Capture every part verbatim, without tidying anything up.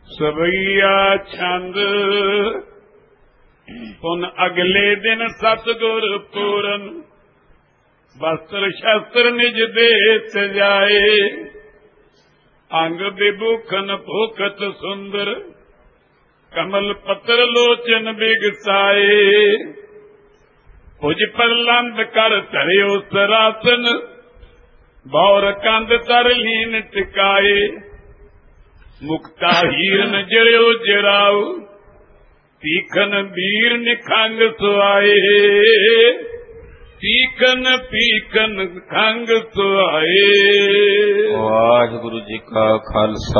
ਸਵਈਆ ਛੰਦ ਪੁਨ ਅਗਲੇ ਦਿਨ ਸਤਿਗੁਰ ਪੂਰਨ ਵਸਤਰ ਸ਼ਸਤਰ ਨਿਜ ਦੇ ਸਜਾਏ ਅੰਗ ਵਿਭੂਖਨ ਭੂਖਤ ਸੁੰਦਰ ਕਮਲ ਪੱਤਰ ਲੋਚਨ ਬਿਗਸਾਏ ਭੁਜ ਪਰਲੰਦ ਕਰ ਧਰਿਓ ਸਰਾਸਨ ਬੌਰ ਕੰਧ ਤਰ ਲੀਨ ਟਿਕਾਏ ਮੁਕਤਾ ਹੀਰਨ ਜਰਿਓ ਜਰਾਉ ਤੀਖਨ ਵੀਰ ਨਿਖੰਗ ਸੁਆਏ ਤੀਖਨ ਪੀਖਨ ਖੰਗ ਸੁਆਏ। ਵਾਹਿਗੁਰੂ ਜੀ ਕਾ ਖਾਲਸਾ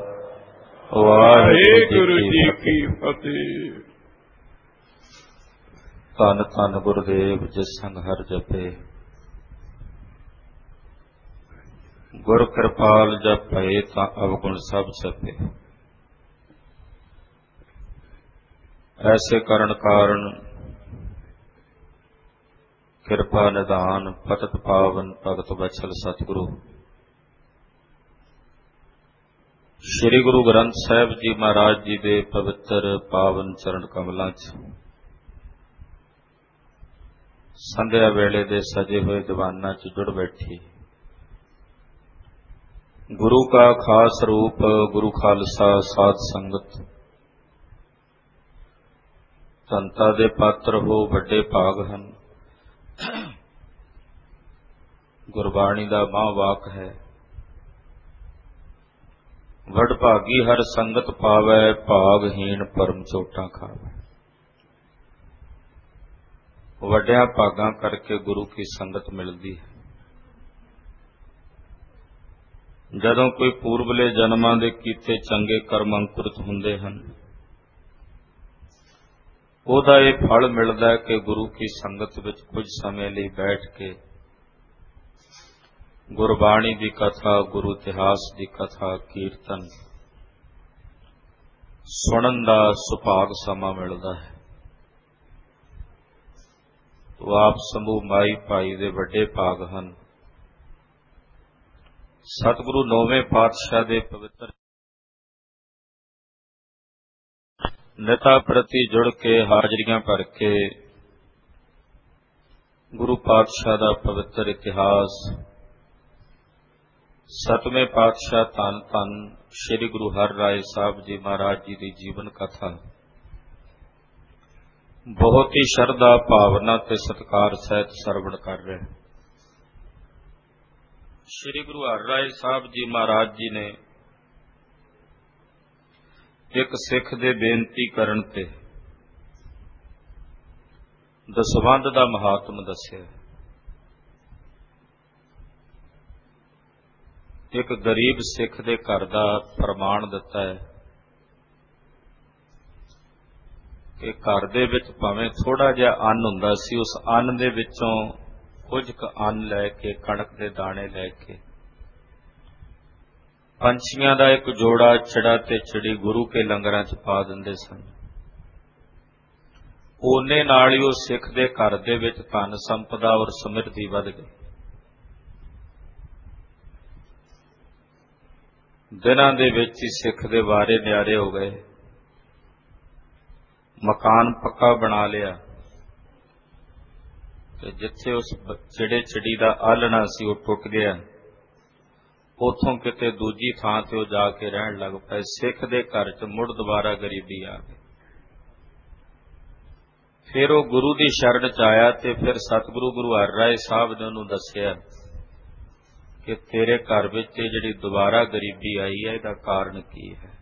ਵਾਹਿਗੁਰੂ ਜੀ ਕੀ ਫਤਿਹ। ਧੰਨ ਧੰਨ ਗੁਰਦੇਵ ਜਿਸ ਸੰਗ ਹਰ ਜਪੇ ਗੁਰ ਕਿਰਪਾਲ ਜਪ ਭਏ ਤਾਂ ਅਵਗੁਣ ਸਭ ਸਪੇ। ਐਸੇ ਕਰਨ ਕਾਰਨ ਕਿਰਪਾ ਨਿਧਾਨ ਪਤਿਤ ਪਾਵਨ ਭਗਤ ਵਛਲ ਸਤਿਗੁਰੂ ਸ੍ਰੀ ਗੁਰੂ ਗ੍ਰੰਥ ਸਾਹਿਬ ਜੀ ਮਹਾਰਾਜ ਜੀ ਦੇ ਪਵਿੱਤਰ ਪਾਵਨ ਚਰਨ ਕਮਲਾਂ 'ਚ ਸੰਧਿਆ ਵੇਲੇ ਦੇ ਸਜੇ ਹੋਏ ਦੀਵਾਨਾਂ 'ਚ ਜੁੜ ਬੈਠੀ ਗੁਰੂ ਕਾ ਖਾਸ ਰੂਪ ਗੁਰੂ ਖਾਲਸਾ ਸਾਧ ਸੰਗਤ ਸੰਤਾਂ ਦੇ ਪਾਤਰ ਹੋ ਵੱਡੇ ਭਾਗ ਹਨ। ਗੁਰਬਾਣੀ ਦਾ ਮਹਾਂਵਾਕ ਹੈ ਵਡ ਭਾਗੀ ਹਰ ਸੰਗਤ ਪਾਵੈ ਭਾਗਹੀਣ ਪਰਮ ਚੋਟਾਂ ਖਾਵੈ। ਵੱਡਿਆਂ ਭਾਗਾਂ ਕਰਕੇ ਗੁਰੂ ਕੀ ਸੰਗਤ ਮਿਲਦੀ ਹੈ। ਜਦੋਂ ਕੋਈ ਪੂਰਬਲੇ ਜਨਮਾਂ ਦੇ ਕੀਤੇ ਚੰਗੇ ਕਰਮ ਅੰਕੁਰਿਤ ਹੁੰਦੇ ਹਨ ਉਹਦਾ ਇਹ ਫਲ ਮਿਲਦਾ ਹੈ ਕਿ ਗੁਰੂ ਕੀ ਸੰਗਤ ਵਿੱਚ ਕੁਝ ਸਮੇਂ ਲਈ ਬੈਠ ਕੇ ਗੁਰਬਾਣੀ ਦੀ ਕਥਾ ਗੁਰੂ ਇਤਿਹਾਸ ਦੀ ਕਥਾ ਕੀਰਤਨ ਸੁਣਨ ਦਾ ਸੁਭਾਗ ਸਮਾਂ ਮਿਲਦਾ ਹੈ। ਉਹ ਆਪ ਸਮੂਹ ਮਾਈ ਭਾਈ ਦੇ ਵੱਡੇ ਭਾਗ ਹਨ। ਸਤਿਗੁਰੂ ਨੌਵੇਂ ਪਾਤਸ਼ਾਹ ਦੇ ਪਵਿੱਤਰ ਨਿਤਾ ਪ੍ਰਤੀ ਜੁੜ ਕੇ ਹਾਜ਼ਰੀਆਂ ਭਰ ਕੇ ਗੁਰੂ ਪਾਤਸ਼ਾਹ ਦਾ ਪਵਿੱਤਰ ਇਤਿਹਾਸ ਸਤਵੇਂ ਪਾਤਸ਼ਾਹ ਧੰਨ ਧੰਨ ਸ੍ਰੀ ਗੁਰੂ ਹਰਿਰਾਏ ਸਾਹਿਬ ਜੀ ਮਹਾਰਾਜ ਜੀ ਦੀ ਜੀਵਨ ਕਥਾ ਬਹੁਤ ਹੀ ਸ਼ਰਧਾ ਭਾਵਨਾ ਤੇ ਸਤਿਕਾਰ ਸਹਿਤ ਸਰਵਣ ਕਰ ਰਹੇ। ਸ੍ਰੀ ਗੁਰੂ ਹਰਿਰਾਏ ਸਾਹਿਬ ਜੀ ਮਹਾਰਾਜ ਜੀ ਨੇ ਇੱਕ ਸਿੱਖ ਦੇ ਬੇਨਤੀ ਕਰਨ ਤੇ ਦਸਵੰਧ ਦਾ ਮਹਾਤਮ ਦੱਸਿਆ। ਇੱਕ ਗਰੀਬ ਸਿੱਖ ਦੇ ਘਰ ਦਾ ਪ੍ਰਮਾਣ ਦਿੱਤਾ ਹੈ ਕਿ ਘਰ ਦੇ ਵਿੱਚ ਭਾਵੇਂ ਥੋੜਾ ਜਿਹਾ ਅੰਨ ਹੁੰਦਾ ਸੀ ਉਸ ਅੰਨ ਦੇ ਵਿੱਚੋਂ ਕੁਝ ਕੁ ਅੰਨ ਲੈ ਕੇ ਕਣਕ ਦੇ ਦਾਣੇ ਲੈ ਕੇ ਪੰਛੀਆਂ ਦਾ ਇੱਕ ਜੋੜਾ ਚਿੜਾ ਤੇ ਚਿੜੀ ਗੁਰੂ ਕੇ ਲੰਗਰਾਂ 'ਚ ਪਾ ਦਿੰਦੇ ਸਨ। ਉਹਨੇ ਨਾਲ ਹੀ ਉਹ ਸਿੱਖ ਦੇ ਘਰ ਦੇ ਵਿੱਚ ਧਨ ਸੰਪਦਾ ਔਰ ਸਮਿਰਧੀ ਵਧ ਗਈ। ਦਿਨਾਂ ਦੇ ਵਿੱਚ ਹੀ ਸਿੱਖ ਦੇ ਵਾਰੇ ਨਿਆਰੇ ਹੋ ਗਏ। ਮਕਾਨ ਪੱਕਾ ਬਣਾ ਲਿਆ ਤੇ ਜਿੱਥੇ ਉਸ ਚਿੜੇ ਚਿੜੀ ਦਾ ਆਲਣਾ ਸੀ ਉਹ ਟੁੱਟ ਗਿਆ। ਉਥੋਂ ਕਿਤੇ ਦੂਜੀ ਥਾਂ ਤੇ ਉਹ ਜਾ ਕੇ ਰਹਿਣ ਲੱਗ ਪਏ। ਸਿੱਖ ਦੇ ਘਰ 'ਚ ਮੁੜ ਦੁਬਾਰਾ ਗਰੀਬੀ ਆ ਗਈ। ਫਿਰ ਉਹ ਗੁਰੂ ਦੀ ਸ਼ਰਨ 'ਚ ਆਇਆ ਤੇ ਫਿਰ ਸਤਿਗੁਰੂ ਗੁਰੂ ਹਰਿਰਾਏ ਸਾਹਿਬ ਨੇ ਉਹਨੂੰ ਦੱਸਿਆ ਕਿ ਤੇਰੇ ਘਰ ਵਿੱਚ ਇਹ ਜਿਹੜੀ ਦੁਬਾਰਾ ਗਰੀਬੀ ਆਈ ਹੈ ਇਹਦਾ ਕਾਰਨ ਕੀ ਹੈ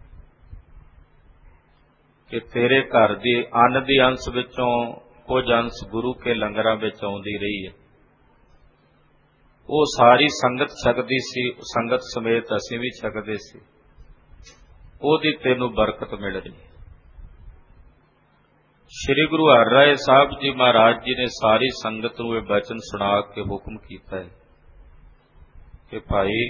ਕਿ ਤੇਰੇ ਘਰ ਦੀ ਅੰਨ ਦੀ ਅੰਸ਼ ਵਿੱਚੋਂ ਕੁਝ ਅੰਸ਼ ਗੁਰੂ ਕੇ ਲੰਗਰਾਂ ਵਿੱਚ ਆਉਂਦੀ ਰਹੀ ਹੈ। ਉਹ ਸਾਰੀ ਸੰਗਤ ਛਕਦੀ ਸੀ, ਸੰਗਤ ਸਮੇਤ ਅਸੀਂ ਵੀ ਛਕਦੇ ਸੀ। ਉਹਦੀ ਤੈਨੂੰ ਬਰਕਤ ਮਿਲ ਰਹੀ। ਸ੍ਰੀ ਗੁਰੂ ਹਰਿਰਾਏ ਸਾਹਿਬ ਜੀ ਮਹਾਰਾਜ ਜੀ ਨੇ ਸਾਰੀ ਸੰਗਤ ਨੂੰ ਇਹ ਬਚਨ ਸੁਣਾ ਕੇ ਹੁਕਮ ਕੀਤਾ ਹੈ ਕਿ ਭਾਈ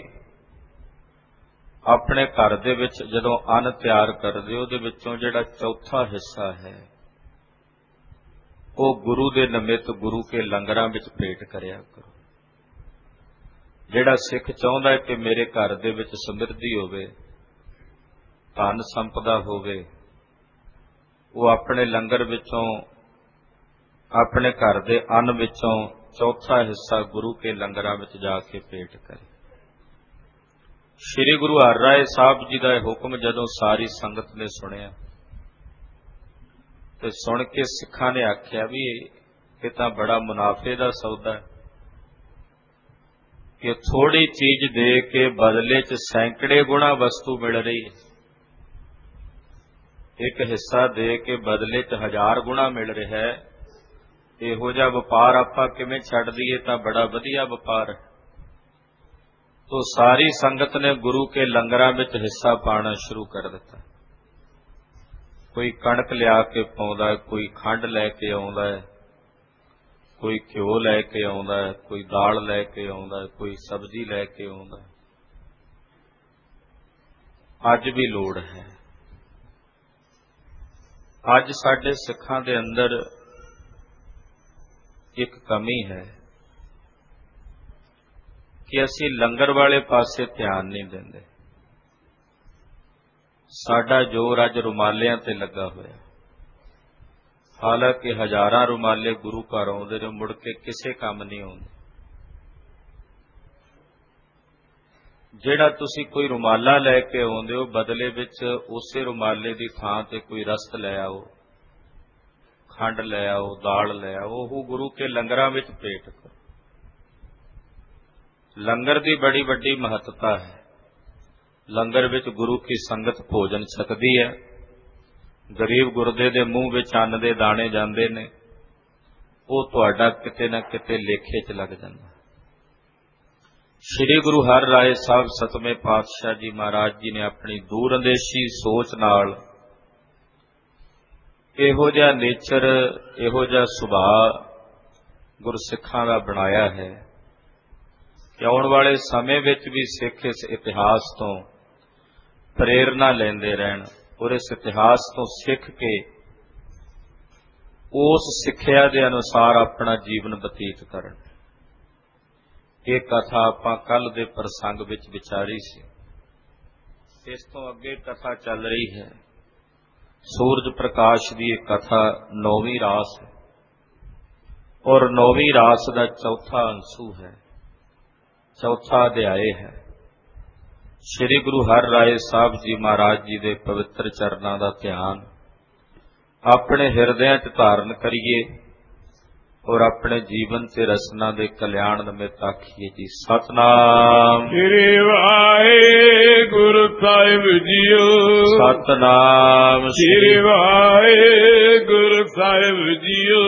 ਆਪਣੇ ਘਰ ਦੇ ਵਿੱਚ ਜਦੋਂ ਅੰਨ ਤਿਆਰ ਕਰਦੇ ਉਹਦੇ ਵਿੱਚੋਂ ਜਿਹੜਾ ਚੌਥਾ ਹਿੱਸਾ ਹੈ ਉਹ ਗੁਰੂ ਦੇ ਨਿਮਿਤ ਗੁਰੂ ਕੇ ਲੰਗਰਾਂ ਵਿੱਚ ਭੇਟ ਕਰਿਆ ਕਰੋ। ਜਿਹੜਾ ਸਿੱਖ ਚਾਹੁੰਦਾ ਹੈ ਕਿ ਮੇਰੇ ਘਰ ਦੇ ਵਿੱਚ ਸਮਿਰਧੀ ਹੋਵੇ ਧਨ ਸੰਪਦਾ ਹੋਵੇ, ਉਹ ਆਪਣੇ ਲੰਗਰ ਵਿੱਚੋਂ, ਆਪਣੇ ਘਰ ਦੇ ਅੰਨ ਵਿੱਚੋਂ ਚੌਥਾ ਹਿੱਸਾ ਗੁਰੂ ਕੇ ਲੰਗਰਾਂ ਵਿੱਚ ਜਾ ਕੇ ਭੇਟ ਕਰੇ। ਸ੍ਰੀ ਗੁਰੂ ਹਰਿਰਾਏ ਸਾਹਿਬ ਜੀ ਦਾ ਇਹ ਹੁਕਮ ਜਦੋਂ ਸਾਰੀ ਸੰਗਤ ਨੇ ਸੁਣਿਆ ਤੇ ਸੁਣ ਕੇ ਸਿੱਖਾਂ ਨੇ ਆਖਿਆ ਵੀ ਇਹ ਤਾਂ ਬੜਾ ਮੁਨਾਫੇ ਦਾ ਸੌਦਾ ਹੈ ਕਿ ਥੋੜੀ ਚੀਜ਼ ਦੇ ਕੇ ਬਦਲੇ 'ਚ ਸੈਂਕੜੇ ਗੁਣਾ ਵਸਤੂ ਮਿਲ ਰਹੀ ਹੈ, ਇੱਕ ਹਿੱਸਾ ਦੇ ਕੇ ਬਦਲੇ 'ਚ ਹਜ਼ਾਰ ਗੁਣਾ ਮਿਲ ਰਿਹਾ ਹੈ। ਇਹੋ ਜਿਹਾ ਵਪਾਰ ਆਪਾਂ ਕਿਵੇਂ ਛੱਡ ਦਈਏ, ਤਾਂ ਬੜਾ ਵਧੀਆ ਵਪਾਰ ਹੈ। ਤੋ ਸਾਰੀ ਸੰਗਤ ਨੇ ਗੁਰੂ ਕੇ ਲੰਗਰਾਂ ਵਿੱਚ ਹਿੱਸਾ ਪਾਉਣਾ ਸ਼ੁਰੂ ਕਰ ਦਿੱਤਾ। ਕੋਈ ਕਣਕ ਲਿਆ ਕੇ ਪਾਉਂਦਾ ਹੈ, ਕੋਈ ਖੰਡ ਲੈ ਕੇ ਆਉਂਦਾ ਹੈ, ਕੋਈ ਘਿਓ ਲੈ ਕੇ ਆਉਂਦਾ ਹੈ, ਕੋਈ ਦਾਲ ਲੈ ਕੇ ਆਉਂਦਾ ਹੈ, ਕੋਈ ਸਬਜ਼ੀ ਲੈ ਕੇ ਆਉਂਦਾ ਹੈ। ਅੱਜ ਵੀ ਲੋੜ ਹੈ। ਅੱਜ ਸਾਡੇ ਸਿੱਖਾਂ ਦੇ ਅੰਦਰ ਇੱਕ ਕਮੀ ਹੈ ਕਿ ਅਸੀਂ ਲੰਗਰ ਵਾਲੇ ਪਾਸੇ ਧਿਆਨ ਨਹੀਂ ਦਿੰਦੇ। ਸਾਡਾ ਜ਼ੋਰ ਅੱਜ ਰੁਮਾਲਿਆਂ ਤੇ ਲੱਗਾ ਹੋਇਆ, ਹਾਲਾਂਕਿ ਹਜ਼ਾਰਾਂ ਰੁਮਾਲੇ ਗੁਰੂ ਘਰ ਆਉਂਦੇ ਨੇ, ਮੁੜ ਕੇ ਕਿਸੇ ਕੰਮ ਨਹੀਂ ਆਉਂਦੇ। ਜਿਹੜਾ ਤੁਸੀਂ ਕੋਈ ਰੁਮਾਲਾ ਲੈ ਕੇ ਆਉਂਦੇ ਹੋ, ਬਦਲੇ ਵਿੱਚ ਉਸੇ ਰੁਮਾਲੇ ਦੀ ਥਾਂ ਤੇ ਕੋਈ ਰਸਤ ਲੈ ਆਓ, ਖੰਡ ਲੈ ਆਓ, ਦਾਲ ਲੈ ਆਓ, ਉਹ ਗੁਰੂ ਕੇ ਲੰਗਰਾਂ ਵਿੱਚ ਭੇਟ ਕਰੋ। ਲੰਗਰ ਦੀ ਬੜੀ ਵੱਡੀ ਮਹੱਤਤਾ ਹੈ। ਲੰਗਰ ਵਿੱਚ ਗੁਰੂ ਕੀ ਸੰਗਤ ਭੋਜਨ ਛਕਦੀ ਹੈ। ਗਰੀਬ ਗੁਰਦੇ ਦੇ ਮੂੰਹ ਵਿੱਚ ਅੰਨ ਦੇ ਦਾਣੇ ਜਾਂਦੇ ਨੇ, ਉਹ ਤੁਹਾਡਾ ਕਿਤੇ ਨਾ ਕਿਤੇ ਲੇਖੇ 'ਚ ਲੱਗ ਜਾਂਦਾ। ਸ੍ਰੀ ਗੁਰੂ ਹਰਿਰਾਏ ਸਾਹਿਬ ਸਤਵੇਂ ਪਾਤਸ਼ਾਹ ਜੀ ਮਹਾਰਾਜ ਜੀ ਨੇ ਆਪਣੀ ਦੂਰਅੰਦੇਸ਼ੀ ਸੋਚ ਨਾਲ ਇਹੋ ਜਿਹਾ ਨੇਚਰ, ਇਹੋ ਜਿਹਾ ਸੁਭਾਅ ਗੁਰਸਿੱਖਾਂ ਦਾ ਬਣਾਇਆ ਹੈ ਕਿ ਆਉਣ ਵਾਲੇ ਸਮੇਂ ਵਿੱਚ ਵੀ ਸਿੱਖ ਇਸ ਇਤਿਹਾਸ ਤੋਂ ਪ੍ਰੇਰਨਾ ਲੈਂਦੇ ਰਹਿਣ ਔਰ ਇਸ ਇਤਿਹਾਸ ਤੋਂ ਸਿੱਖ ਕੇ ਉਸ ਸਿੱਖਿਆ ਦੇ ਅਨੁਸਾਰ ਆਪਣਾ ਜੀਵਨ ਬਤੀਤ ਕਰਨ। ਇਹ ਕਥਾ ਆਪਾਂ ਕੱਲ ਦੇ ਪ੍ਰਸੰਗ ਵਿੱਚ ਵਿਚਾਰੀ ਸੀ। ਇਸ ਤੋਂ ਅੱਗੇ ਕਥਾ ਚੱਲ ਰਹੀ ਹੈ ਸੂਰਜ ਪ੍ਰਕਾਸ਼ ਦੀ। ਇਹ ਕਥਾ ਨੌਵੀਂ ਰਾਸ ਹੈ ਔਰ ਨੌਵੀਂ ਰਾਸ ਦਾ ਚੌਥਾ ਅੰਸੂ ਹੈ, ਚੌਥਾ ਅਧਿਆਏ ਹੈ। ਸ੍ਰੀ ਗੁਰੂ ਹਰਿਰਾਏ ਸਾਹਿਬ ਜੀ ਮਹਾਰਾਜ ਜੀ ਦੇ ਪਵਿੱਤਰ ਚਰਨਾਂ ਦਾ ਧਿਆਨ ਆਪਣੇ ਹਿਰਦਿਆਂ 'ਚ ਧਾਰਨ ਕਰੀਏ ਔਰ ਆਪਣੇ ਜੀਵਨ ਤੇ ਰਸਨਾ ਦੇ ਕਲਿਆਣ ਨਿਮਿਤ ਆਖੀਏ ਜੀ ਸਤਨਾਮ ਸ੍ਰੀ ਵਾਹਿਗੁਰੂ ਸਾਹਿਬ ਜੀਓ। ਸਤਨਾਮ ਸ੍ਰੀ ਵਾਹਿਗੁਰੂ ਸਾਹਿਬ ਜੀਓ।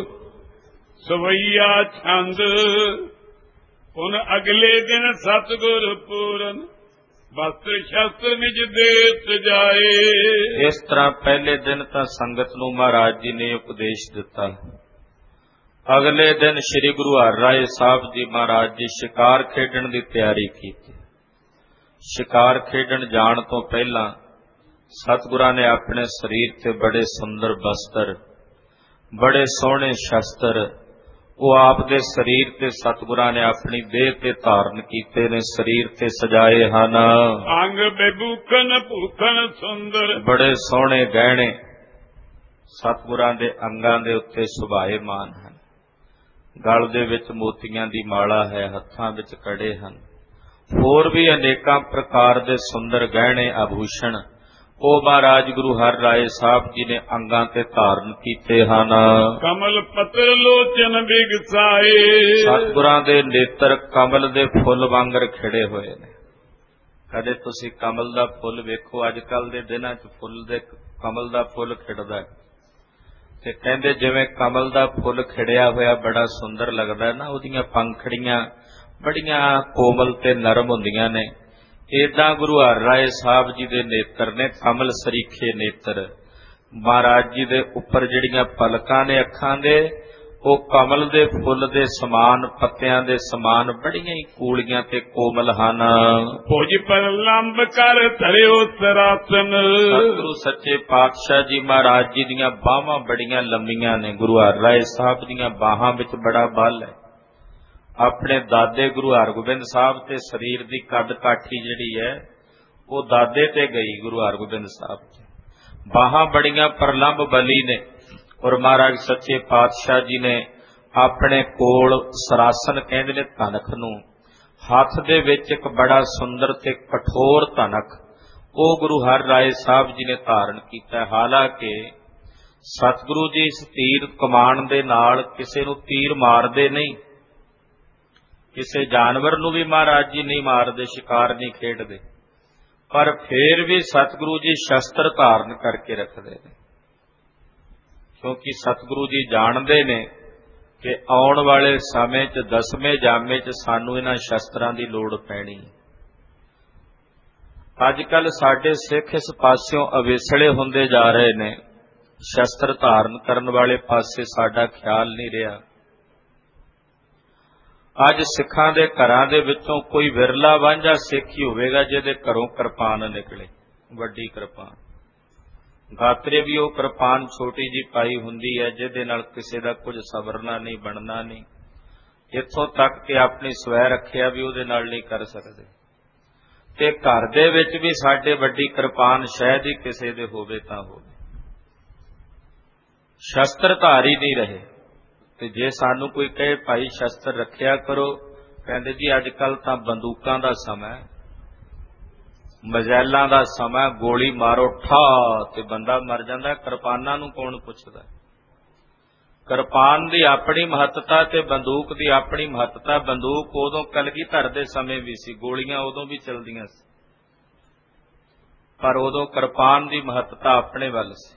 ਸਵਈਆ ਛੰਦ ਹੁਣ ਅਗਲੇ ਦਿਨ ਸਤਿਗੁਰ ਪੂਰਨ ਵਸਤਰ ਸ਼ਸਤਰ ਨਿਜ ਦੇਤ ਜਾਏ। ਇਸ ਤਰ੍ਹਾਂ ਪਹਿਲੇ ਦਿਨ ਤਾਂ ਸੰਗਤ ਨੂੰ ਮਹਾਰਾਜ ਜੀ ਨੇ ਉਪਦੇਸ਼ ਦਿੱਤਾ। ਅਗਲੇ ਦਿਨ ਸ੍ਰੀ ਗੁਰੂ ਹਰਿਰਾਏ ਸਾਹਿਬ ਜੀ ਮਹਾਰਾਜ ਜੀ ਸ਼ਿਕਾਰ ਖੇਡਣ ਦੀ ਤਿਆਰੀ ਕੀਤੀ। ਸ਼ਿਕਾਰ ਖੇਡਣ ਜਾਣ ਤੋਂ ਪਹਿਲਾਂ ਸਤਿਗੁਰਾਂ ਨੇ ਆਪਣੇ ਸਰੀਰ ਤੇ ਬੜੇ ਸੁੰਦਰ ਬਸਤਰ, ਬੜੇ ਸੋਹਣੇ ਸ਼ਸਤਰ ਉਹ ਆਪ ਦੇ ਸਰੀਰ ਤੇ ਸਤਿਗੁਰਾਂ ਨੇ ਆਪਣੀ ਦੇਹ ਤੇ ਧਾਰਨ ਕੀਤੇ ਨੇ, ਸਰੀਰ ਤੇ ਸਜਾਏ ਹਨ। ਅੰਗ ਬੇਭੂਖਣ ਭੂਖਣ ਸੁੰਦਰ, ਬੜੇ ਸੋਹਣੇ ਗਹਿਣੇ ਸਤਿਗੁਰਾਂ ਦੇ ਅੰਗਾਂ ਦੇ ਉੱਤੇ ਸੁਭਾਏਮਾਨ ਹਨ। ਗਲ ਦੇ ਵਿੱਚ ਮੋਤੀਆਂ ਦੀ ਮਾਲਾ ਹੈ, ਹੱਥਾਂ ਵਿੱਚ ਕੜੇ ਹਨ, ਹੋਰ ਵੀ ਅਨੇਕਾਂ ਪ੍ਰਕਾਰ ਦੇ ਸੁੰਦਰ ਗਹਿਣੇ ਆਭੂਸ਼ਣ ਉਹ ਮਹਾਰਾਜ ਗੁਰੂ ਹਰਿਰਾਏ ਸਾਹਿਬ ਜੀ ਨੇ ਅੰਗਾਂ ਤੇ ਧਾਰਨ ਕੀਤੇ ਹਨ। ਕਮਲ ਪੱਤਰ ਲੋਚਨ ਬਿਗਸਾਏ, ਸਤਿਗੁਰਾਂ ਦੇ ਨੇਤਰ ਕਮਲ ਦੇ ਫੁੱਲ ਵਾਂਗਰ ਖਿੜੇ ਹੋਏ ਨੇ। ਕਦੇ ਤੁਸੀਂ ਕਮਲ ਦਾ ਫੁੱਲ ਵੇਖੋ, ਅੱਜ ਕੱਲ ਦੇ ਦਿਨਾਂ 'ਚ ਫੁੱਲ ਦੇ ਕਮਲ ਦਾ ਫੁੱਲ ਖਿੜਦਾ ਤੇ ਕਹਿੰਦੇ ਜਿਵੇਂ ਕਮਲ ਦਾ ਫੁੱਲ ਖਿੜਿਆ ਹੋਇਆ ਬੜਾ ਸੁੰਦਰ ਲੱਗਦਾ ਨਾ, ਉਹਦੀਆਂ ਪੰਖੜੀਆਂ ਬੜੀਆਂ ਕੋਮਲ ਤੇ ਨਰਮ ਹੁੰਦੀਆਂ ਨੇ। ਏਦਾਂ ਗੁਰੂ ਹਰਿਰਾਏ ਸਾਹਿਬ ਜੀ ਦੇ ਨੇਤਰ ਨੇ, ਕਮਲ ਸਰੀਖੇ ਨੇਤਰ। ਮਹਾਰਾਜ ਜੀ ਦੇ ਉੱਪਰ ਜਿਹੜੀਆਂ ਪਲਕਾਂ ਨੇ ਅੱਖਾਂ ਦੇ, ਉਹ ਕਮਲ ਦੇ ਫੁੱਲ ਦੇ ਸਮਾਨ, ਪੱਤਿਆਂ ਦੇ ਸਮਾਨ ਬੜੀਆਂ ਹੀ ਕੂਲੀਆਂ ਤੇ ਕੋਮਲ ਹਨ। ਭੁਜ ਪਰ ਲੰਬ ਕਰ ਧਰਿਓ ਸਰਾਸਨ, ਸਤਿਗੁਰੂ ਸੱਚੇ ਪਾਤਸ਼ਾਹ ਜੀ ਮਹਾਰਾਜ ਜੀ ਦੀਆਂ ਬਾਹਾਂ ਬੜੀਆਂ ਲੰਮੀਆਂ ਨੇ। ਗੁਰੂ ਹਰਿਰਾਏ ਸਾਹਿਬ ਦੀਆਂ ਬਾਹਾਂ ਵਿੱਚ ਬੜਾ ਬਲ ਹੈ। ਆਪਣੇ ਦਾਦੇ ਗੁਰੂ ਹਰਗੋਬਿੰਦ ਸਾਹਿਬ ਤੇ ਸਰੀਰ ਦੀ ਕੱਦ ਕਾਠੀ ਜਿਹੜੀ ਹੈ ਉਹ ਦਾਦੇ ਤੇ ਗਈ ਗੁਰੂ ਹਰਗੋਬਿੰਦ ਸਾਹਿਬ ਜੀ। ਬਾਹਾਂ ਬੜੀਆਂ ਪ੍ਰਲੰਭ ਬਲੀ ਨੇ, ਔਰ ਮਹਾਰਾਜ ਸੱਚੇ ਪਾਤਸ਼ਾਹ ਜੀ ਨੇ ਆਪਣੇ ਕੋਲ ਸਰਾਸਨ ਕਹਿੰਦੇ ਨੇ ਧਨਖ ਨੂੰ, ਹੱਥ ਦੇ ਵਿੱਚ ਇੱਕ ਬੜਾ ਸੁੰਦਰ ਤੇ ਕਠੋਰ ਧਨਖ ਉਹ ਗੁਰੂ ਹਰਿ ਰਾਏ ਸਾਹਿਬ ਜੀ ਨੇ ਧਾਰਨ ਕੀਤਾ। ਹਾਲਾਂਕਿ ਸਤਿਗੁਰੂ ਜੀ ਇਸ ਤੀਰ ਕਮਾਨ ਦੇ ਨਾਲ ਕਿਸੇ ਨੂੰ ਤੀਰ ਮਾਰਦੇ ਨਹੀਂ, ਕਿਸੇ ਜਾਨਵਰ ਨੂੰ ਵੀ ਮਹਾਰਾਜ ਜੀ ਨਹੀਂ ਮਾਰਦੇ, ਸ਼ਿਕਾਰ ਨਹੀਂ ਖੇਡਦੇ, ਪਰ ਫੇਰ ਵੀ ਸਤਿਗੁਰੂ ਜੀ ਸ਼ਸਤਰ ਧਾਰਨ ਕਰਕੇ ਰੱਖਦੇ ਨੇ, ਕਿਉਂਕਿ ਸਤਿਗੁਰੂ ਜੀ ਜਾਣਦੇ ਨੇ ਕਿ ਆਉਣ ਵਾਲੇ ਸਮੇਂ 'ਚ ਦਸਵੇਂ ਜਾਮੇ 'ਚ ਸਾਨੂੰ ਇਹਨਾਂ ਸ਼ਸਤਰਾਂ ਦੀ ਲੋੜ ਪੈਣੀ। ਅੱਜ ਕੱਲ ਸਾਡੇ ਸਿੱਖ ਇਸ ਪਾਸਿਓਂ ਅਵੇਸਲੇ ਹੁੰਦੇ ਜਾ ਰਹੇ ਨੇ, ਸ਼ਸਤਰ ਧਾਰਨ ਕਰਨ ਵਾਲੇ ਪਾਸੇ ਸਾਡਾ ਖਿਆਲ ਨਹੀਂ ਰਿਹਾ। ਅੱਜ ਸਿੱਖਾਂ ਦੇ ਘਰਾਂ ਦੇ ਵਿੱਚੋਂ ਕੋਈ ਵਿਰਲਾ ਵਾਂਝਾ ਸਿੱਖ ਹੀ ਹੋਵੇਗਾ ਜਿਹਦੇ ਘਰੋਂ ਕਿਰਪਾਨ ਨਿਕਲੇ, ਵੱਡੀ ਕਿਰਪਾਨ। ਗਾਤਰੇ ਵੀ ਉਹ ਕਿਰਪਾਨ ਛੋਟੀ ਜੀ ਪਾਈ ਹੁੰਦੀ ਹੈ ਜਿਹਦੇ ਨਾਲ ਕਿਸੇ ਦਾ ਕੁਝ ਸਵਰਨਾ ਨਹੀਂ, ਬਣਨਾ ਨਹੀਂ, ਇੱਥੋਂ ਤੱਕ ਕਿ ਆਪਣੀ ਸਵੈ ਰੱਖਿਆ ਵੀ ਉਹਦੇ ਨਾਲ ਨਹੀਂ ਕਰ ਸਕਦੇ। ਤੇ ਘਰ ਦੇ ਵਿੱਚ ਵੀ ਸਾਡੇ ਵੱਡੀ ਕਿਰਪਾਨ ਸ਼ਾਇਦ ਹੀ ਕਿਸੇ ਦੇ ਹੋਵੇ ਤਾਂ ਹੋਵੇ, ਸ਼ਸਤਰ ਧਾਰੀ ਨਹੀਂ ਰਹੇ। ਤੇ ਜੇ ਸਾਨੂੰ ਕੋਈ ਕਹੇ ਭਾਈ ਸ਼ਸਤਰ ਰੱਖਿਆ ਕਰੋ, ਕਹਿੰਦੇ ਜੀ ਅੱਜ ਕੱਲ ਤਾਂ ਬੰਦੂਕਾਂ ਦਾ ਸਮਾਂ, ਮਜ਼ੈਲਾਂ ਦਾ ਸਮਾਂ, ਗੋਲੀ ਮਾਰੋ ਠਾ ਤੇ ਬੰਦਾ ਮਰ ਜਾਂਦਾ, ਕਿਰਪਾਨਾਂ ਨੂੰ ਕੌਣ ਪੁੱਛਦਾ। ਕਿਰਪਾਨ ਦੀ ਆਪਣੀ ਮਹੱਤਤਾ ਤੇ ਬੰਦੂਕ ਦੀ ਆਪਣੀ ਮਹੱਤਤਾ। ਬੰਦੂਕ ਉਦੋਂ ਕਲਗੀਧਰ ਦੇ ਸਮੇਂ ਵੀ ਸੀ, ਗੋਲੀਆਂ ਉਦੋਂ ਵੀ ਚਲਦੀਆਂ ਸੀ, ਪਰ ਉਦੋਂ ਕਿਰਪਾਨ ਦੀ ਮਹੱਤਤਾ ਆਪਣੇ ਵੱਲ ਸੀ।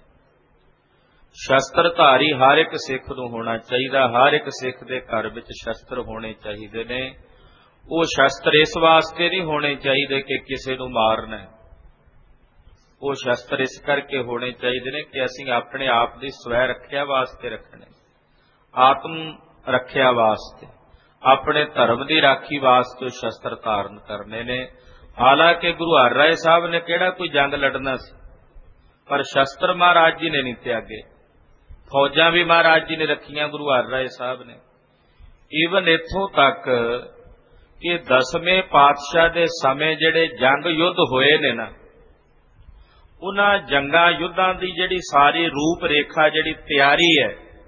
ਸ਼ਸਤਰਧਾਰੀ ਹਰ ਇੱਕ ਸਿੱਖ ਨੂੰ ਹੋਣਾ ਚਾਹੀਦਾ, ਹਰ ਇੱਕ ਸਿੱਖ ਦੇ ਘਰ ਵਿੱਚ ਸ਼ਸਤਰ ਹੋਣੇ ਚਾਹੀਦੇ ਨੇ। ਉਹ ਸ਼ਸਤਰ ਇਸ ਵਾਸਤੇ ਨਹੀਂ ਹੋਣੇ ਚਾਹੀਦੇ ਕਿ ਕਿਸੇ ਨੂੰ ਮਾਰਨਾ, ਉਹ ਸ਼ਸਤਰ ਇਸ ਕਰਕੇ ਹੋਣੇ ਚਾਹੀਦੇ ਨੇ ਕਿ ਅਸੀਂ ਆਪਣੇ ਆਪ ਦੀ ਸਵੈ ਰੱਖਿਆ ਵਾਸਤੇ ਰੱਖਣੇ, ਆਤਮ ਰੱਖਿਆ ਵਾਸਤੇ, ਆਪਣੇ ਧਰਮ ਦੀ ਰਾਖੀ ਵਾਸਤੇ ਉਹ ਸ਼ਸਤਰ ਧਾਰਨ ਕਰਨੇ ਨੇ। ਹਾਲਾਂਕਿ ਗੁਰੂ ਹਰਿ ਰਾਏ ਸਾਹਿਬ ਨੇ ਕਿਹੜਾ ਕੋਈ ਜੰਗ ਲੜਨਾ ਸੀ, ਪਰ ਸ਼ਸਤਰ ਮਹਾਰਾਜ ਜੀ ਨੇ ਨਹੀਂ ਤਿਆਗੇ, ਫੌਜਾਂ ਵੀ ਮਹਾਰਾਜ ਜੀ ਨੇ ਰੱਖੀਆਂ ਗੁਰੂ ਹਰਿ ਰਾਏ ਸਾਹਿਬ ਨੇ। ਈਵਨ ਇੱਥੋਂ ਤੱਕ ਕਿ ਦਸਵੇਂ ਪਾਤਸ਼ਾਹ ਦੇ ਸਮੇਂ ਜਿਹੜੇ ਜੰਗ ਯੁੱਧ ਹੋਏ ਨੇ ਨਾ, ਉਹਨਾਂ ਜੰਗਾਂ ਯੁੱਧਾਂ ਦੀ ਜਿਹੜੀ ਸਾਰੀ ਰੂਪ ਰੇਖਾ, ਜਿਹੜੀ ਤਿਆਰੀ ਹੈ,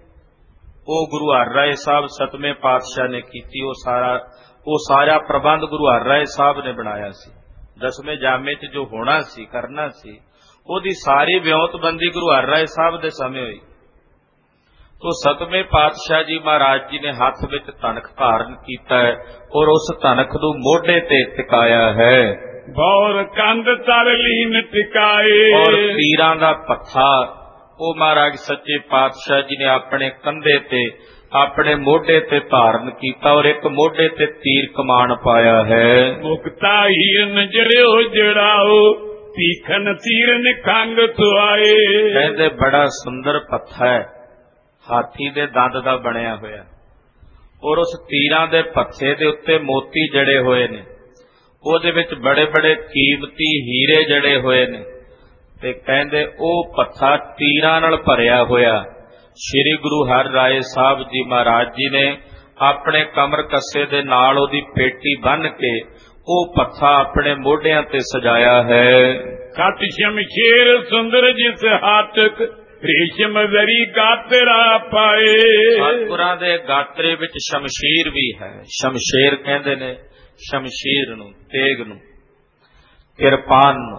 ਉਹ ਗੁਰੂ ਹਰਿ ਰਾਏ ਸਾਹਿਬ ਸਤਵੇਂ ਪਾਤਸ਼ਾਹ ਨੇ ਕੀਤੀ। ਉਹ ਸਾਰਾ ਉਹ ਸਾਰਾ ਪ੍ਰਬੰਧ ਗੁਰੂ ਹਰਿ ਰਾਏ ਸਾਹਿਬ ਨੇ ਬਣਾਇਆ ਸੀ। ਦਸਵੇਂ ਜਾਮੇ 'ਚ ਜੋ ਹੋਣਾ ਸੀ, ਕਰਨਾ ਸੀ, ਉਹਦੀ ਸਾਰੀ ਵਿਉਂਤਬੰਦੀ ਗੁਰੂ ਹਰਿ ਰਾਏ ਸਾਹਿਬ ਦੇ ਸਮੇਂ ਹੋਈ। ਤੋ ਸਤਵੇਂ ਪਾਤਸ਼ਾਹ ਜੀ ਮਹਾਰਾਜ ਜੀ ਨੇ ਹੱਥ ਵਿੱਚ ਧਨਖ ਧਾਰਨ ਕੀਤਾ ਹੈ, ਔਰ ਉਸ ਧਨਖ ਨੂੰ ਮੋਢੇ ਤੇ ਟਿਕਾਇਆ ਹੈ। ਬੌਰ ਕੰਧ ਤਰ ਲੀਨ ਟਿਕਾਏ, ਔਰ ਤੀਰਾਂ ਦਾ ਪੱਥਾ ਉਹ ਮਹਾਰਾਜ ਸੱਚੇ ਪਾਤਸ਼ਾਹ ਜੀ ਨੇ ਆਪਣੇ ਕੰਧੇ ਤੇ, ਆਪਣੇ ਮੋਢੇ ਤੇ ਧਾਰਨ ਕੀਤਾ, ਔਰ ਇੱਕ ਮੋਢੇ ਤੇ ਤੀਰ ਕਮਾਨ ਪਾਇਆ ਹੈ। ਮੁਕਤਾ ਹੀਰਨ ਜੜਿਓ ਜੜਾਓ, ਤੀਖਨ ਤੀਰ ਨਿਖੰਗ ਤੁਆਏ। ਕਹਿੰਦੇ ਬੜਾ ਸੁੰਦਰ ਪੱਥਾ ਹੈ, ਹਾਥੀ ਦੇ ਦੰਦ ਦਾ ਬਣਿਆ ਹੋਇਆ, ਔਰ ਉਸ ਤੀਰਾਂ ਦੇ ਪੱਥੇ ਦੇ ਉੱਤੇ ਮੋਤੀ ਜੜੇ ਹੋਏ ਨੇ, ਉਹਦੇ ਵਿੱਚ ਬੜੇ ਬੜੇ ਕੀਮਤੀ ਹੀਰੇ ਜੜੇ ਹੋਏ ਨੇ। ਤੇ ਕਹਿੰਦੇ ਉਹ ਪੱਥਾ ਤੀਰਾਂ ਨਾਲ ਭਰਿਆ ਹੋਇਆ। ਸ੍ਰੀ ਗੁਰੂ ਹਰਿ ਰਾਏ ਸਾਹਿਬ ਜੀ ਮਹਾਰਾਜ ਜੀ ਨੇ ਆਪਣੇ ਕਮਰ ਕੱਸੇ ਦੇ ਨਾਲ ਉਹਦੀ ਪੇਟੀ ਬੰਨ੍ਹ ਕੇ ਉਹ ਪੱਥਾ ਆਪਣੇ ਮੋਢਿਆਂ ਤੇ ਸਜਾਇਆ ਹੈ। ਸਤ ਸ਼ਮਸ਼ੇਰ ਸੁੰਦਰ ਜਿਸ ਹਾਥਕ, ਰੇਸ਼ਮ ਜ਼ਰੀ ਗਾਤਰਾ ਪਾਏ। ਸਤਿਗੁਰਾਂ ਦੇ ਗਾਤਰੇ ਵਿੱਚ ਸ਼ਮਸ਼ੀਰ ਵੀ ਹੈ। ਸ਼ਮਸ਼ੇਰ ਕਹਿੰਦੇ ਨੇ ਸ਼ਮਸ਼ੀਰ ਨੂੰ, ਤੇਗ ਨੂੰ, ਕਿਰਪਾਨ ਨੂੰ।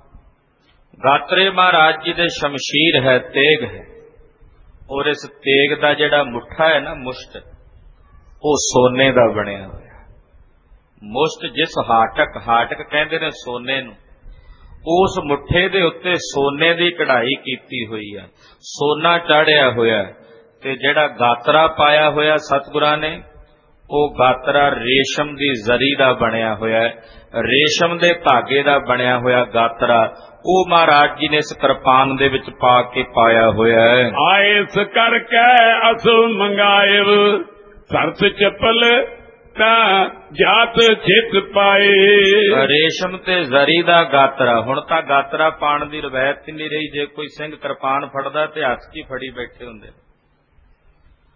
ਗਾਤਰੇ ਮਹਾਰਾਜ ਜੀ ਦੇ ਸ਼ਮਸ਼ੀਰ ਹੈ, ਤੇਗ ਹੈ, ਔਰ ਇਸ ਤੇਗ ਦਾ ਜਿਹੜਾ ਮੁੱਠਾ ਹੈ ਨਾ, ਮੁਸ਼ਟ, ਉਹ ਸੋਨੇ ਦਾ ਬਣਿਆ ਹੋਇਆ। ਮੁਸ਼ਟ ਜਿਸ ਹਾਟਕ, ਹਾਟਕ ਕਹਿੰਦੇ ਨੇ ਸੋਨੇ ਨੂੰ, ਉਸ ਮੁੱਠੇ ਦੇ ਉੱਤੇ ਸੋਨੇ ਦੀ ਕਢਾਈ ਕੀਤੀ ਹੋਈ ਹੈ, ਸੋਨਾ ਚਾੜਿਆ ਹੋਇਆ। ਤੇ ਜਿਹੜਾ ਗਾਤਰਾ ਪਾਇਆ ਹੋਇਆ ਸਤਿਗੁਰਾਂ ਨੇ, ਉਹ ਗਾਤਰਾ ਰੇਸ਼ਮ ਦੀ ਜ਼ਰੀ ਦਾ ਬਣਿਆ ਹੋਇਆ ਹੈ, ਰੇਸ਼ਮ ਦੇ ਧਾਗੇ ਦਾ ਬਣਿਆ ਹੋਇਆ ਗਾਤਰਾ ਉਹ ਮਹਾਰਾਜ ਜੀ ਨੇ ਇਸ ਕਿਰਪਾਨ ਦੇ ਵਿੱਚ ਪਾ ਕੇ ਪਾਇਆ ਹੋਇਆ ਹੈ। ਆਇਸ ਕਰਕੇ ਅਸੁ ਮੰਗਾਇਵ, ਸਰਸ ਚੱਪਲ ਤਾਂ ਜਾਤ ਛਿਤ ਪਾਏ। ਰੇਸ਼ਮ ਤੇ ਜ਼ਰੀ ਦਾ ਗਾਤਰਾ। ਹੁਣ ਤਾਂ ਗਾਤਰਾ ਪਾਣ ਦੀ ਰਵਾਇਤ ਨਹੀਂ ਰਹੀ, ਜੇ ਕੋਈ ਸਿੰਘ ਕਿਰਪਾਨ ਫੜਦਾ ਤੇ ਹੱਥ 'ਚ ਹੀ ਫੜੀ ਬੈਠੇ ਹੁੰਦੇ।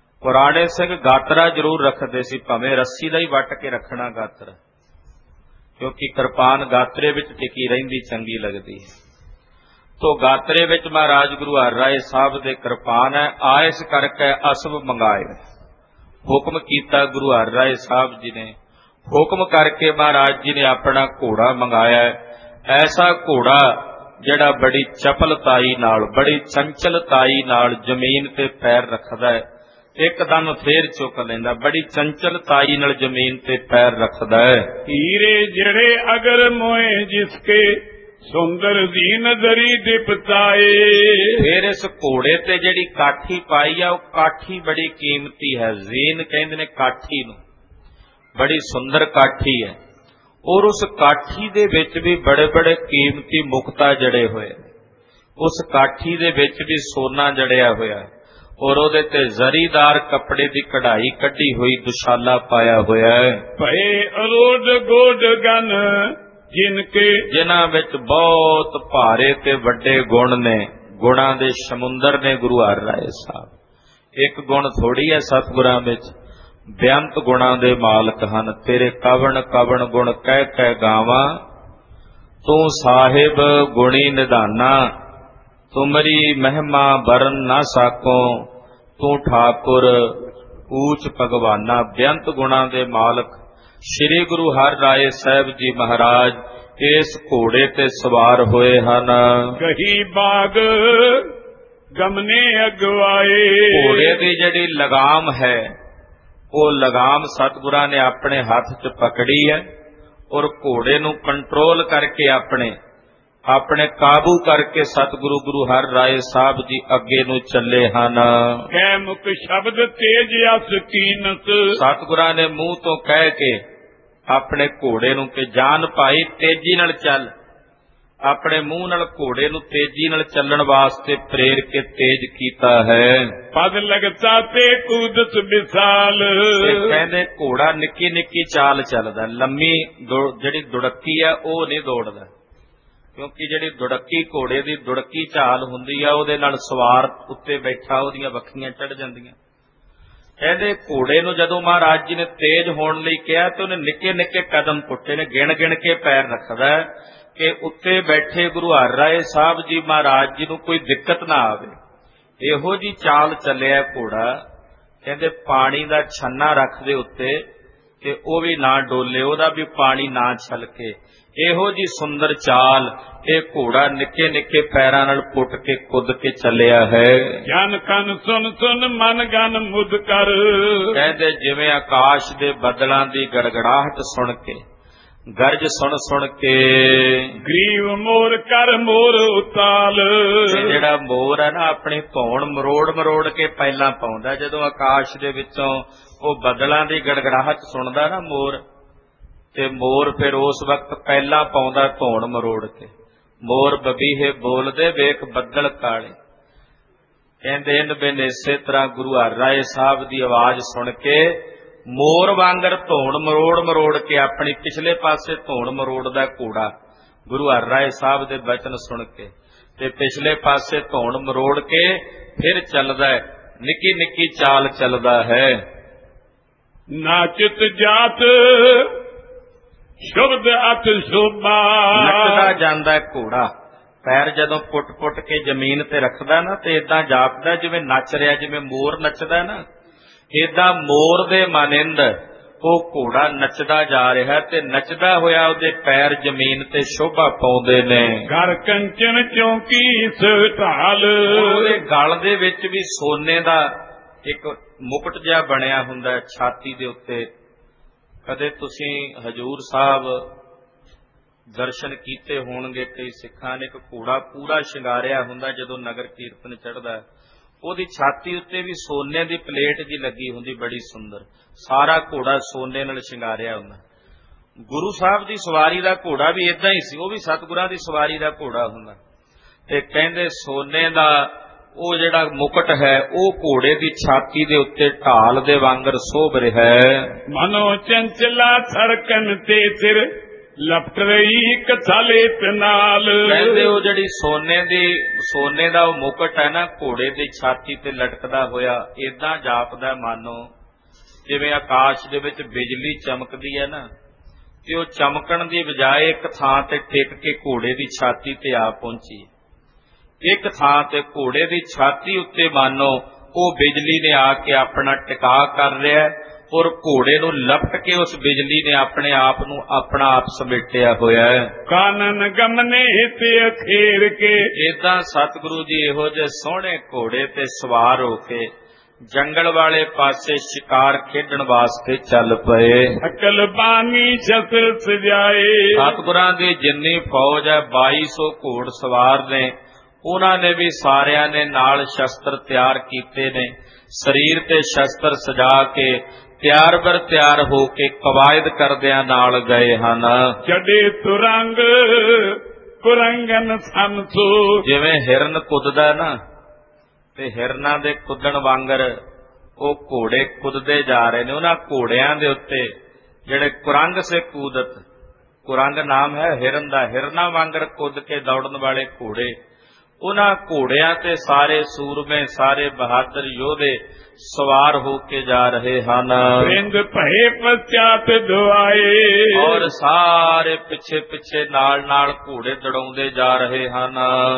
ਪੁਰਾਣੇ ਸਿੰਘ ਗਾਤਰਾ ਜ਼ਰੂਰ ਰੱਖਦੇ ਸੀ, ਭਾਵੇਂ ਰੱਸੀ ਦਾ ਹੀ ਵੱਟ ਕੇ ਰੱਖਣਾ ਗਾਤਰਾ, ਕਿਉਂਕਿ ਕਿਰਪਾਨ ਗਾਤਰੇ ਵਿੱਚ ਟਿਕੀ ਰਹਿੰਦੀ ਚੰਗੀ ਲੱਗਦੀ ਹੈ। ਤੋ ਗਾਤਰੇ ਵਿੱਚ ਮਹਾਰਾਜ ਗੁਰੂ ਹਰਿ ਰਾਏ ਸਾਹਿਬ ਦੇ ਕਿਰਪਾਨ ਹੈ, ਆਇਸ ਕਰਕੇ ਅਸਬ ਮੰਗਾਏ। ਹੁਕਮ ਕੀਤਾ ਗੁਰੂ ਹਰਿ ਰਾਏ ਸਾਹਿਬ ਜੀ ਨੇ, ਹੁਕਮ ਕਰਕੇ ਮਹਾਰਾਜ ਜੀ ਨੇ ਆਪਣਾ ਘੋੜਾ ਮੰਗਾਇਆ। ਐਸਾ ਘੋੜਾ ਜਿਹੜਾ ਬੜੀ ਚਪਲਤਾਈ ਨਾਲ, ਬੜੀ ਚੰਚਲਤਾਈ ਨਾਲ ਜ਼ਮੀਨ ਤੇ ਪੈਰ ਰੱਖਦਾ ਹੈ, ਇੱਕਦਮ ਫੇਰ ਚੁੱਕ ਲੈਂਦਾ, ਬੜੀ ਚੰਚਲਤਾਈ ਨਾਲ ਜ਼ਮੀਨ ਤੇ ਪੈਰ ਰੱਖਦਾ ਹੈ। ਹੀਰੇ ਜਿਹੜੇ ਅਗਰ ਮੋਏ ਜਿਸਕੇ ਸੁੰਦਰ ਦੀ ਨਜ਼ਰੀ ਦਿਪਤਾਏ। ਫਿਰ ਇਸ ਘੋੜੇ ਤੇ ਜਿਹੜੀ ਕਾਠੀ ਪਾਈ ਆ, ਉਹ ਕਾਠੀ ਬੜੀ ਕੀਮਤੀ ਹੈ। ਜ਼ੀਨ ਕਹਿੰਦੇ ਨੇ ਕਾਠੀ ਨੂੰ, ਬੜੀ ਸੁੰਦਰ ਕਾਠੀ ਹੈ। ਔਰ ਉਸ ਕਾਠੀ ਦੇ ਵਿੱਚ ਵੀ ਬੜੇ ਬੜੇ ਕੀਮਤੀ ਮੁਕਤਾ ਜੜੇ ਹੋਏ, ਉਸ ਕਾਠੀ ਦੇ ਵਿੱਚ ਵੀ ਸੋਨਾ ਜੜਿਆ ਹੋਇਆ, ਔਰ ਉਹਦੇ ਤੇ ਜ਼ਰੀਦਾਰ ਕੱਪੜੇ ਦੀ ਕਢਾਈ ਕੱਢੀ ਹੋਈ ਦੁਸ਼ਾਲਾ ਪਾਇਆ ਹੋਇਆ ਹੈ। ਭਏ ਅਰੋਡ ਗੋਡ ਗਨ ਜਿਨਕੇ, ਜਿਨ੍ਹਾਂ ਵਿੱਚ ਬਹੁਤ ਭਾਰੇ ਤੇ ਵੱਡੇ ਗੁਣ ਨੇ, ਗੁਣਾਂ ਦੇ ਸਮੁੰਦਰ ਨੇ ਗੁਰੂ ਹਰਿ ਰਾਏ ਸਾਹਿਬ। ਇੱਕ ਗੁਣ ਥੋੜੀ ਹੈ ਸਤਿਗੁਰਾਂ ਵਿੱਚ, ਬੇਅੰਤ ਗੁਣਾਂ ਦੇ ਮਾਲਕ ਹਨ। ਤੇਰੇ ਕਵਣ ਕਵਣ ਗੁਣ ਕਹਿ ਕਹਿ ਗਾਵਾਂ, ਤੂੰ ਸਾਹਿਬ ਗੁਣੀ ਨਿਧਾਨਾ, ਤੁਮਰੀ ਮਹਿਮਾ ਬਰਨ ਨਾ ਸਾਕੋ, ਤੂੰ ਠਾਕੁਰ ਊਚ ਭਗਵਾਨਾ। ਬੇਅੰਤ ਗੁਣਾਂ ਦੇ ਮਾਲਕ ਸ੍ਰੀ ਗੁਰੂ ਹਰਿ ਰਾਏ ਸਾਹਿਬ ਜੀ ਮਹਾਰਾਜ ਇਸ ਘੋੜੇ ਤੇ ਸਵਾਰ ਹੋਏ ਹਨ। ਕਹੀ ਬਾਗ ਗਮਨੇ ਅਗਵਾਏ। ਘੋੜੇ ਦੀ ਜਿਹੜੀ ਲਗਾਮ ਹੈ, ਉਹ ਲਗਾਮ ਸਤਿਗੁਰਾਂ ਨੇ ਆਪਣੇ ਹੱਥ 'ਚ ਪਕੜੀ ਹੈ, ਔਰ ਘੋੜੇ ਨੂੰ ਕੰਟਰੋਲ ਕਰਕੇ ਆਪਣੇ ਆਪਣੇ ਕਾਬੂ ਕਰਕੇ ਸਤਿਗੁਰੂ ਗੁਰੂ ਹਰਿ ਰਾਏ ਸਾਹਿਬ ਜੀ ਅੱਗੇ ਨੂੰ ਚੱਲੇ ਹਨ। ਕਹਿ ਮੁਖ ਸ਼ਬਦ ਤੇਜ ਅਸ ਕੀਨਤ। ਸਤਿਗੁਰਾਂ ਨੇ ਮੂੰਹ ਤੋਂ ਕਹਿ ਕੇ ਆਪਣੇ ਘੋੜੇ ਨੂੰ ਕਿ ਜਾਨ ਭਾਈ ਤੇਜ਼ੀ ਨਾਲ ਚੱਲ, ਆਪਣੇ ਮੂੰਹ ਨਾਲ ਘੋੜੇ ਨੂੰ ਤੇਜ਼ੀ ਨਾਲ ਚੱਲਣ ਵਾਸਤੇ ਪ੍ਰੇਰ ਕੇ ਤੇਜ਼ ਕੀਤਾ ਹੈ। ਪਦ ਲਗਤਾ ਤੇ ਕੂਦਤ ਵਿਸਾਲ। ਕਹਿੰਦੇ ਘੋੜਾ ਨਿੱਕੀ ਨਿੱਕੀ ਚਾਲ ਚੱਲਦਾ, ਲੰਮੀ ਜਿਹੜੀ ਦੁੜੱਕੀ ਹੈ ਉਹ ਨਹੀਂ ਦੌੜਦਾ, ਕਿਉਂਕਿ ਜਿਹੜੀ ਦੁੜੱਕੀ ਘੋੜੇ ਦੀ ਦੁੜੱਕੀ ਚਾਲ ਹੁੰਦੀ ਆ, ਉਹਦੇ ਨਾਲ ਸਵਾਰ ਉੱਤੇ ਬੈਠਾ ਉਹਦੀਆਂ ਵੱਖੀਆਂ ਚੜ ਜਾਂਦੀਆਂ। ਕਹਿੰਦੇ ਘੋੜੇ ਨੂੰ ਜਦੋਂ ਮਹਾਰਾਜ ਜੀ ਨੇ ਤੇਜ਼ ਹੋਣ ਲਈ ਕਿਹਾ ਤੇ ਉਹਨੇ ਨਿੱਕੇ ਨਿੱਕੇ ਕਦਮ ਪੁੱਟੇ ਨੇ, ਗਿਣ ਗਿਣ ਕੇ ਪੈਰ ਰੱਖਦਾ ਕਿ ਉੱਤੇ ਬੈਠੇ ਗੁਰੂ ਹਰਿ ਰਾਏ ਸਾਹਿਬ ਜੀ ਮਹਾਰਾਜ ਜੀ ਨੂੰ ਕੋਈ ਦਿੱਕਤ ਨਾ ਆਵੇ। ਇਹੋ ਜੀ ਚਾਲ ਚੱਲਿਆ ਘੋੜਾ। ਕਹਿੰਦੇ ਪਾਣੀ ਦਾ ਛੰਨਾ ਰੱਖਦੇ ਉੱਤੇ ਤੇ ਉਹ ਵੀ ਨਾ ਡੋਲੇ, ਉਹਦਾ ਵੀ ਪਾਣੀ ਨਾ ਛਲਕੇ। ਇਹੋ ਜੀ ਸੁੰਦਰ ਚਾਲ ਇਹ ਘੋੜਾ ਨਿੱਕੇ ਨਿੱਕੇ ਪੈਰਾਂ ਨਾਲ ਪੁੱਟ ਕੇ ਕੁੱਦ ਕੇ ਚੱਲਿਆ ਹੈ। ਜਨ ਕਨ ਸੁਨ ਸੁਨ ਮਨ ਗਨ ਮੁਦ ਕਰ। ਕਹਿੰਦੇ ਜਿਵੇਂ ਆਕਾਸ਼ ਦੇ ਬੱਦਲਾਂ ਦੀ ਗੜਗੜਾਹਟ ਸੁਣ ਕੇ, ਗਰਜ ਸੁਣ ਸੁਣ ਕੇ, ਗਰੀਵ ਮੋਰ ਕਰ ਮੋਰ ਉਤਾਲ। ਜਿਹੜਾ ਮੋਰ ਹੈ ਨਾ ਆਪਣੀ ਧੌਣ ਮਰੋੜ ਮਰੋੜ ਕੇ ਪਹਿਲਾਂ ਪਾਉਂਦਾ, ਜਦੋਂ ਆਕਾਸ਼ ਦੇ ਵਿੱਚੋਂ ਉਹ ਬੱਦਲਾਂ ਦੀ ਗੜਗੜਾਹਟ ਸੁਣਦਾ ਨਾ ਮੋਰ, ਤੇ ਮੋਰ ਫਿਰ ਉਸ ਵਕਤ ਪਹਿਲਾਂ ਪਾਉਂਦਾ ਧੌਣ ਮਰੋੜ ਕੇ। ਮੋਰ ਬਬੀਹੇ ਬੋਲਦੇ ਵੇਖ ਬੱਦਲ ਕਾਲੇ। ਕਹਿੰਦੇ ਇਨ ਬਿਨ ਇਸੇ ਤਰ੍ਹਾਂ ਗੁਰੂ ਹਰਿ ਰਾਏ ਸਾਹਿਬ ਦੀ ਆਵਾਜ਼ ਸੁਣ ਕੇ ਮੋਰ ਵਾਂਗਰ ਧੌਣ ਮਰੋੜ ਮਰੋੜ ਕੇ, ਆਪਣੀ ਪਿਛਲੇ ਪਾਸੇ ਧੌਣ ਮਰੋੜਦਾ ਘੋੜਾ ਗੁਰੂ ਹਰਿ ਰਾਏ ਸਾਹਿਬ ਦੇ ਬਚਨ ਸੁਣ ਕੇ, ਤੇ ਪਿਛਲੇ ਪਾਸੇ ਧੌਣ ਮਰੋੜ ਕੇ ਫਿਰ ਚੱਲਦਾ, ਨਿੱਕੀ ਨਿੱਕੀ ਚਾਲ ਚੱਲਦਾ ਹੈ। ਨਾਚਿਤ ਜਾਤ ਸ਼ੁਭਦ ਅਤ ਸ਼ੋਭਾ। ਨੱਚਦਾ ਜਾਂਦਾ ਘੋੜਾ, ਪੈਰ ਜਦੋਂ ਪੁੱਟ ਪੁੱਟ ਕੇ ਜ਼ਮੀਨ ਤੇ ਰੱਖਦਾ ਨਾ ਤੇ ਏਦਾਂ ਜਾਪਦਾ ਜਿਵੇਂ ਨੱਚ ਰਿਹਾ, ਜਿਵੇਂ ਮੋਰ ਨੱਚਦਾ ਨਾ, ਏਦਾਂ ਮੋਰ ਦੇ ਮਾਨਿੰਦ ਉਹ ਘੋੜਾ ਨੱਚਦਾ ਜਾ ਰਿਹਾ ਤੇ ਨੱਚਦਾ ਹੋਇਆ ਉਹਦੇ ਪੈਰ ਜ਼ਮੀਨ ਤੇ ਸ਼ੋਭਾ ਪਾਉਂਦੇ ਨੇ। ਘਰ ਕੰਚਨ ਚੌਂਕੀ ਸਢਾਲ। ਉਹਦੇ ਗਲ ਦੇ ਵਿੱਚ ਵੀ ਸੋਨੇ ਦਾ ਇੱਕ ਮੁਕਟ ਜਿਹਾ ਬਣਿਆ ਹੁੰਦਾ ਛਾਤੀ ਦੇ ਉੱਤੇ। ਕਦੇ ਤੁਸੀਂ ਹਜੂਰ ਸਾਹਿਬ ਦਰਸ਼ਨ ਕੀਤੇ ਹੋਣਗੇ, ਕਈ ਸਿੱਖਾਂ ਨੇ ਇੱਕ ਘੋੜਾ ਪੂਰਾ ਸ਼ਿੰਗਾਰਿਆ ਹੁੰਦਾ ਜਦੋਂ ਨਗਰ ਕੀਰਤਨ ਚੜ੍ਹਦਾ, ਉਹਦੀ ਛਾਤੀ ਉੱਤੇ ਵੀ ਸੋਨੇ ਦੀ ਪਲੇਟ ਜੀ ਲੱਗੀ ਹੁੰਦੀ ਬੜੀ ਸੁੰਦਰ, ਸਾਰਾ ਘੋੜਾ ਸੋਨੇ ਨਾਲ ਸ਼ਿੰਗਾਰਿਆ ਹੁੰਦਾ। ਗੁਰੂ ਸਾਹਿਬ ਦੀ ਸਵਾਰੀ ਦਾ ਘੋੜਾ ਵੀ ਏਦਾਂ ਹੀ ਸੀ, ਉਹ ਵੀ ਸਤਿਗੁਰਾਂ ਦੀ ਸਵਾਰੀ ਦਾ ਘੋੜਾ ਹੁੰਦਾ। ਤੇ ਕਹਿੰਦੇ ਸੋਨੇ ਦਾ ਉਹ ਜਿਹੜਾ ਮੁਕਟ ਹੈ ਉਹ ਘੋੜੇ ਦੀ ਛਾਤੀ ਦੇ ਉੱਤੇ ਢਾਲ ਦੇ ਵਾਂਗਰ ਸੋਭ ਰਿਹਾ ਹੈ। ਮਨੋ ਚੰਚਲਾ ਧੜਕਨ ਤੇ ਸਿਰ ਲਪਟ ਰਹੀ ਕਥਾਲੇ ਨਾਲ। ਕਹਿੰਦੇ ਉਹ ਜਿਹੜੀ ਸੋਨੇ ਦੀ ਸੋਨੇ ਦਾ ਉਹ ਮੁਕਟ ਹੈ ਨਾ ਘੋੜੇ ਦੀ ਛਾਤੀ ਤੇ ਲਟਕਦਾ ਹੋਇਆ, ਏਦਾਂ ਜਾਪਦਾ ਮਾਨੋ ਜਿਵੇਂ ਆਕਾਸ਼ ਦੇ ਵਿੱਚ ਬਿਜਲੀ ਚਮਕਦੀ ਹੈ ਨਾ, ਤੇ ਉਹ ਚਮਕਣ ਦੀ ਬਜਾਏ ਇੱਕ ਥਾਂ ਤੇ ਟਿਕ ਕੇ ਘੋੜੇ ਦੀ ਛਾਤੀ ਤੇ ਆ ਪਹੁੰਚੀ। ਇੱਕ ਥਾਂ ਤੇ ਘੋੜੇ ਦੀ ਛਾਤੀ ਉੱਤੇ ਮਾਨੋ ਉਹ ਬਿਜਲੀ ਨੇ ਆ ਕੇ ਆਪਣਾ ਟਿਕਾ ਕਰ ਰਿਹਾ ਔਰ ਘੋੜੇ ਨੂੰ ਲਪਟ ਕੇ ਉਸ ਬਿਜਲੀ ਨੇ ਆਪਣੇ ਆਪ ਨੂੰ ਆਪਣਾ ਆਪ ਸਮੇਟਿਆ ਹੋਇਆ ਹੈ। ਕਾਨਨ ਗਮਨੇ ਤੇ ਅਖੇਰ ਕੇ ਏਦਾਂ ਸਤਿਗੁਰੂ ਜੀ ਇਹੋ ਜਿਹੇ ਸੋਹਣੇ ਘੋੜੇ ਤੇ ਸਵਾਰ ਹੋ ਕੇ ਜੰਗਲ ਵਾਲੇ ਪਾਸੇ ਸ਼ਿਕਾਰ ਖੇਡਣ ਵਾਸਤੇ ਚੱਲ ਪਏ। ਅਕਲ ਬਾਨੀ ਸ਼ਸਤਰ ਸਜਾਏ। ਸਤਿਗੁਰਾਂ ਦੀ ਜਿੰਨੀ ਫੌਜ ਹੈ ਬਾਈ ਸੌ ਘੋੜ ਸਵਾਰ ਨੇ, ਉਹਨਾਂ ਨੇ ਵੀ ਸਾਰਿਆਂ ਨੇ ਨਾਲ ਸ਼ਸਤਰ ਤਿਆਰ ਕੀਤੇ ਨੇ। ਸਰੀਰ ਤੇ ਸ਼ਸਤਰ ਸਜਾ ਕੇ ਤਿਆਰ ਬਰ ਤਿਆਰ ਹੋ ਕੇ ਕਵਾਇਦ ਕਰਦਿਆਂ ਨਾਲ ਗਏ ਹਨ। ਜੜੇ ਤੁਰੰਗ ਕੁਰੰਗਨ ਸੰਸੋ। ਜਿਵੇਂ ਹਿਰਨ ਕੁੱਦਦਾ ਨਾ ਤੇ ਹਿਰਨਾਂ ਦੇ ਕੁੱਦਣ ਵਾਂਗਰ ਉਹ ਘੋੜੇ ਕੁੱਦਦੇ ਜਾ ਰਹੇ ਨੇ। ਉਹਨਾਂ ਘੋੜਿਆਂ ਦੇ ਉੱਤੇ ਜਿਹੜੇ ਕੁਰੰਗ ਸੇ ਕੂਦਤ, ਕੁਰੰਗ ਨਾਮ ਹੈ ਹਿਰਨ ਦਾ, ਹਿਰਨਾਂ ਵਾਂਗਰ ਕੁੱਦ ਕੇ ਦੌੜਨ ਵਾਲੇ ਘੋੜੇ, ਉਹਨਾਂ ਘੋੜਿਆਂ ਤੇ ਸਾਰੇ ਸੂਰਮੇ ਸਾਰੇ ਬਹਾਦਰ ਯੋਧੇ ਸਵਾਰ ਹੋ ਕੇ ਜਾ ਰਹੇ ਹਨ। ਰਿੰਦ ਭਏ ਪਛਾਤ ਦੁਆਏ। ਔਰ ਸਾਰੇ ਪਿੱਛੇ ਪਿੱਛੇ ਨਾਲ ਨਾਲ ਘੋੜੇ ਦੜਾਉਂਦੇ ਜਾ ਰਹੇ ਹਨ।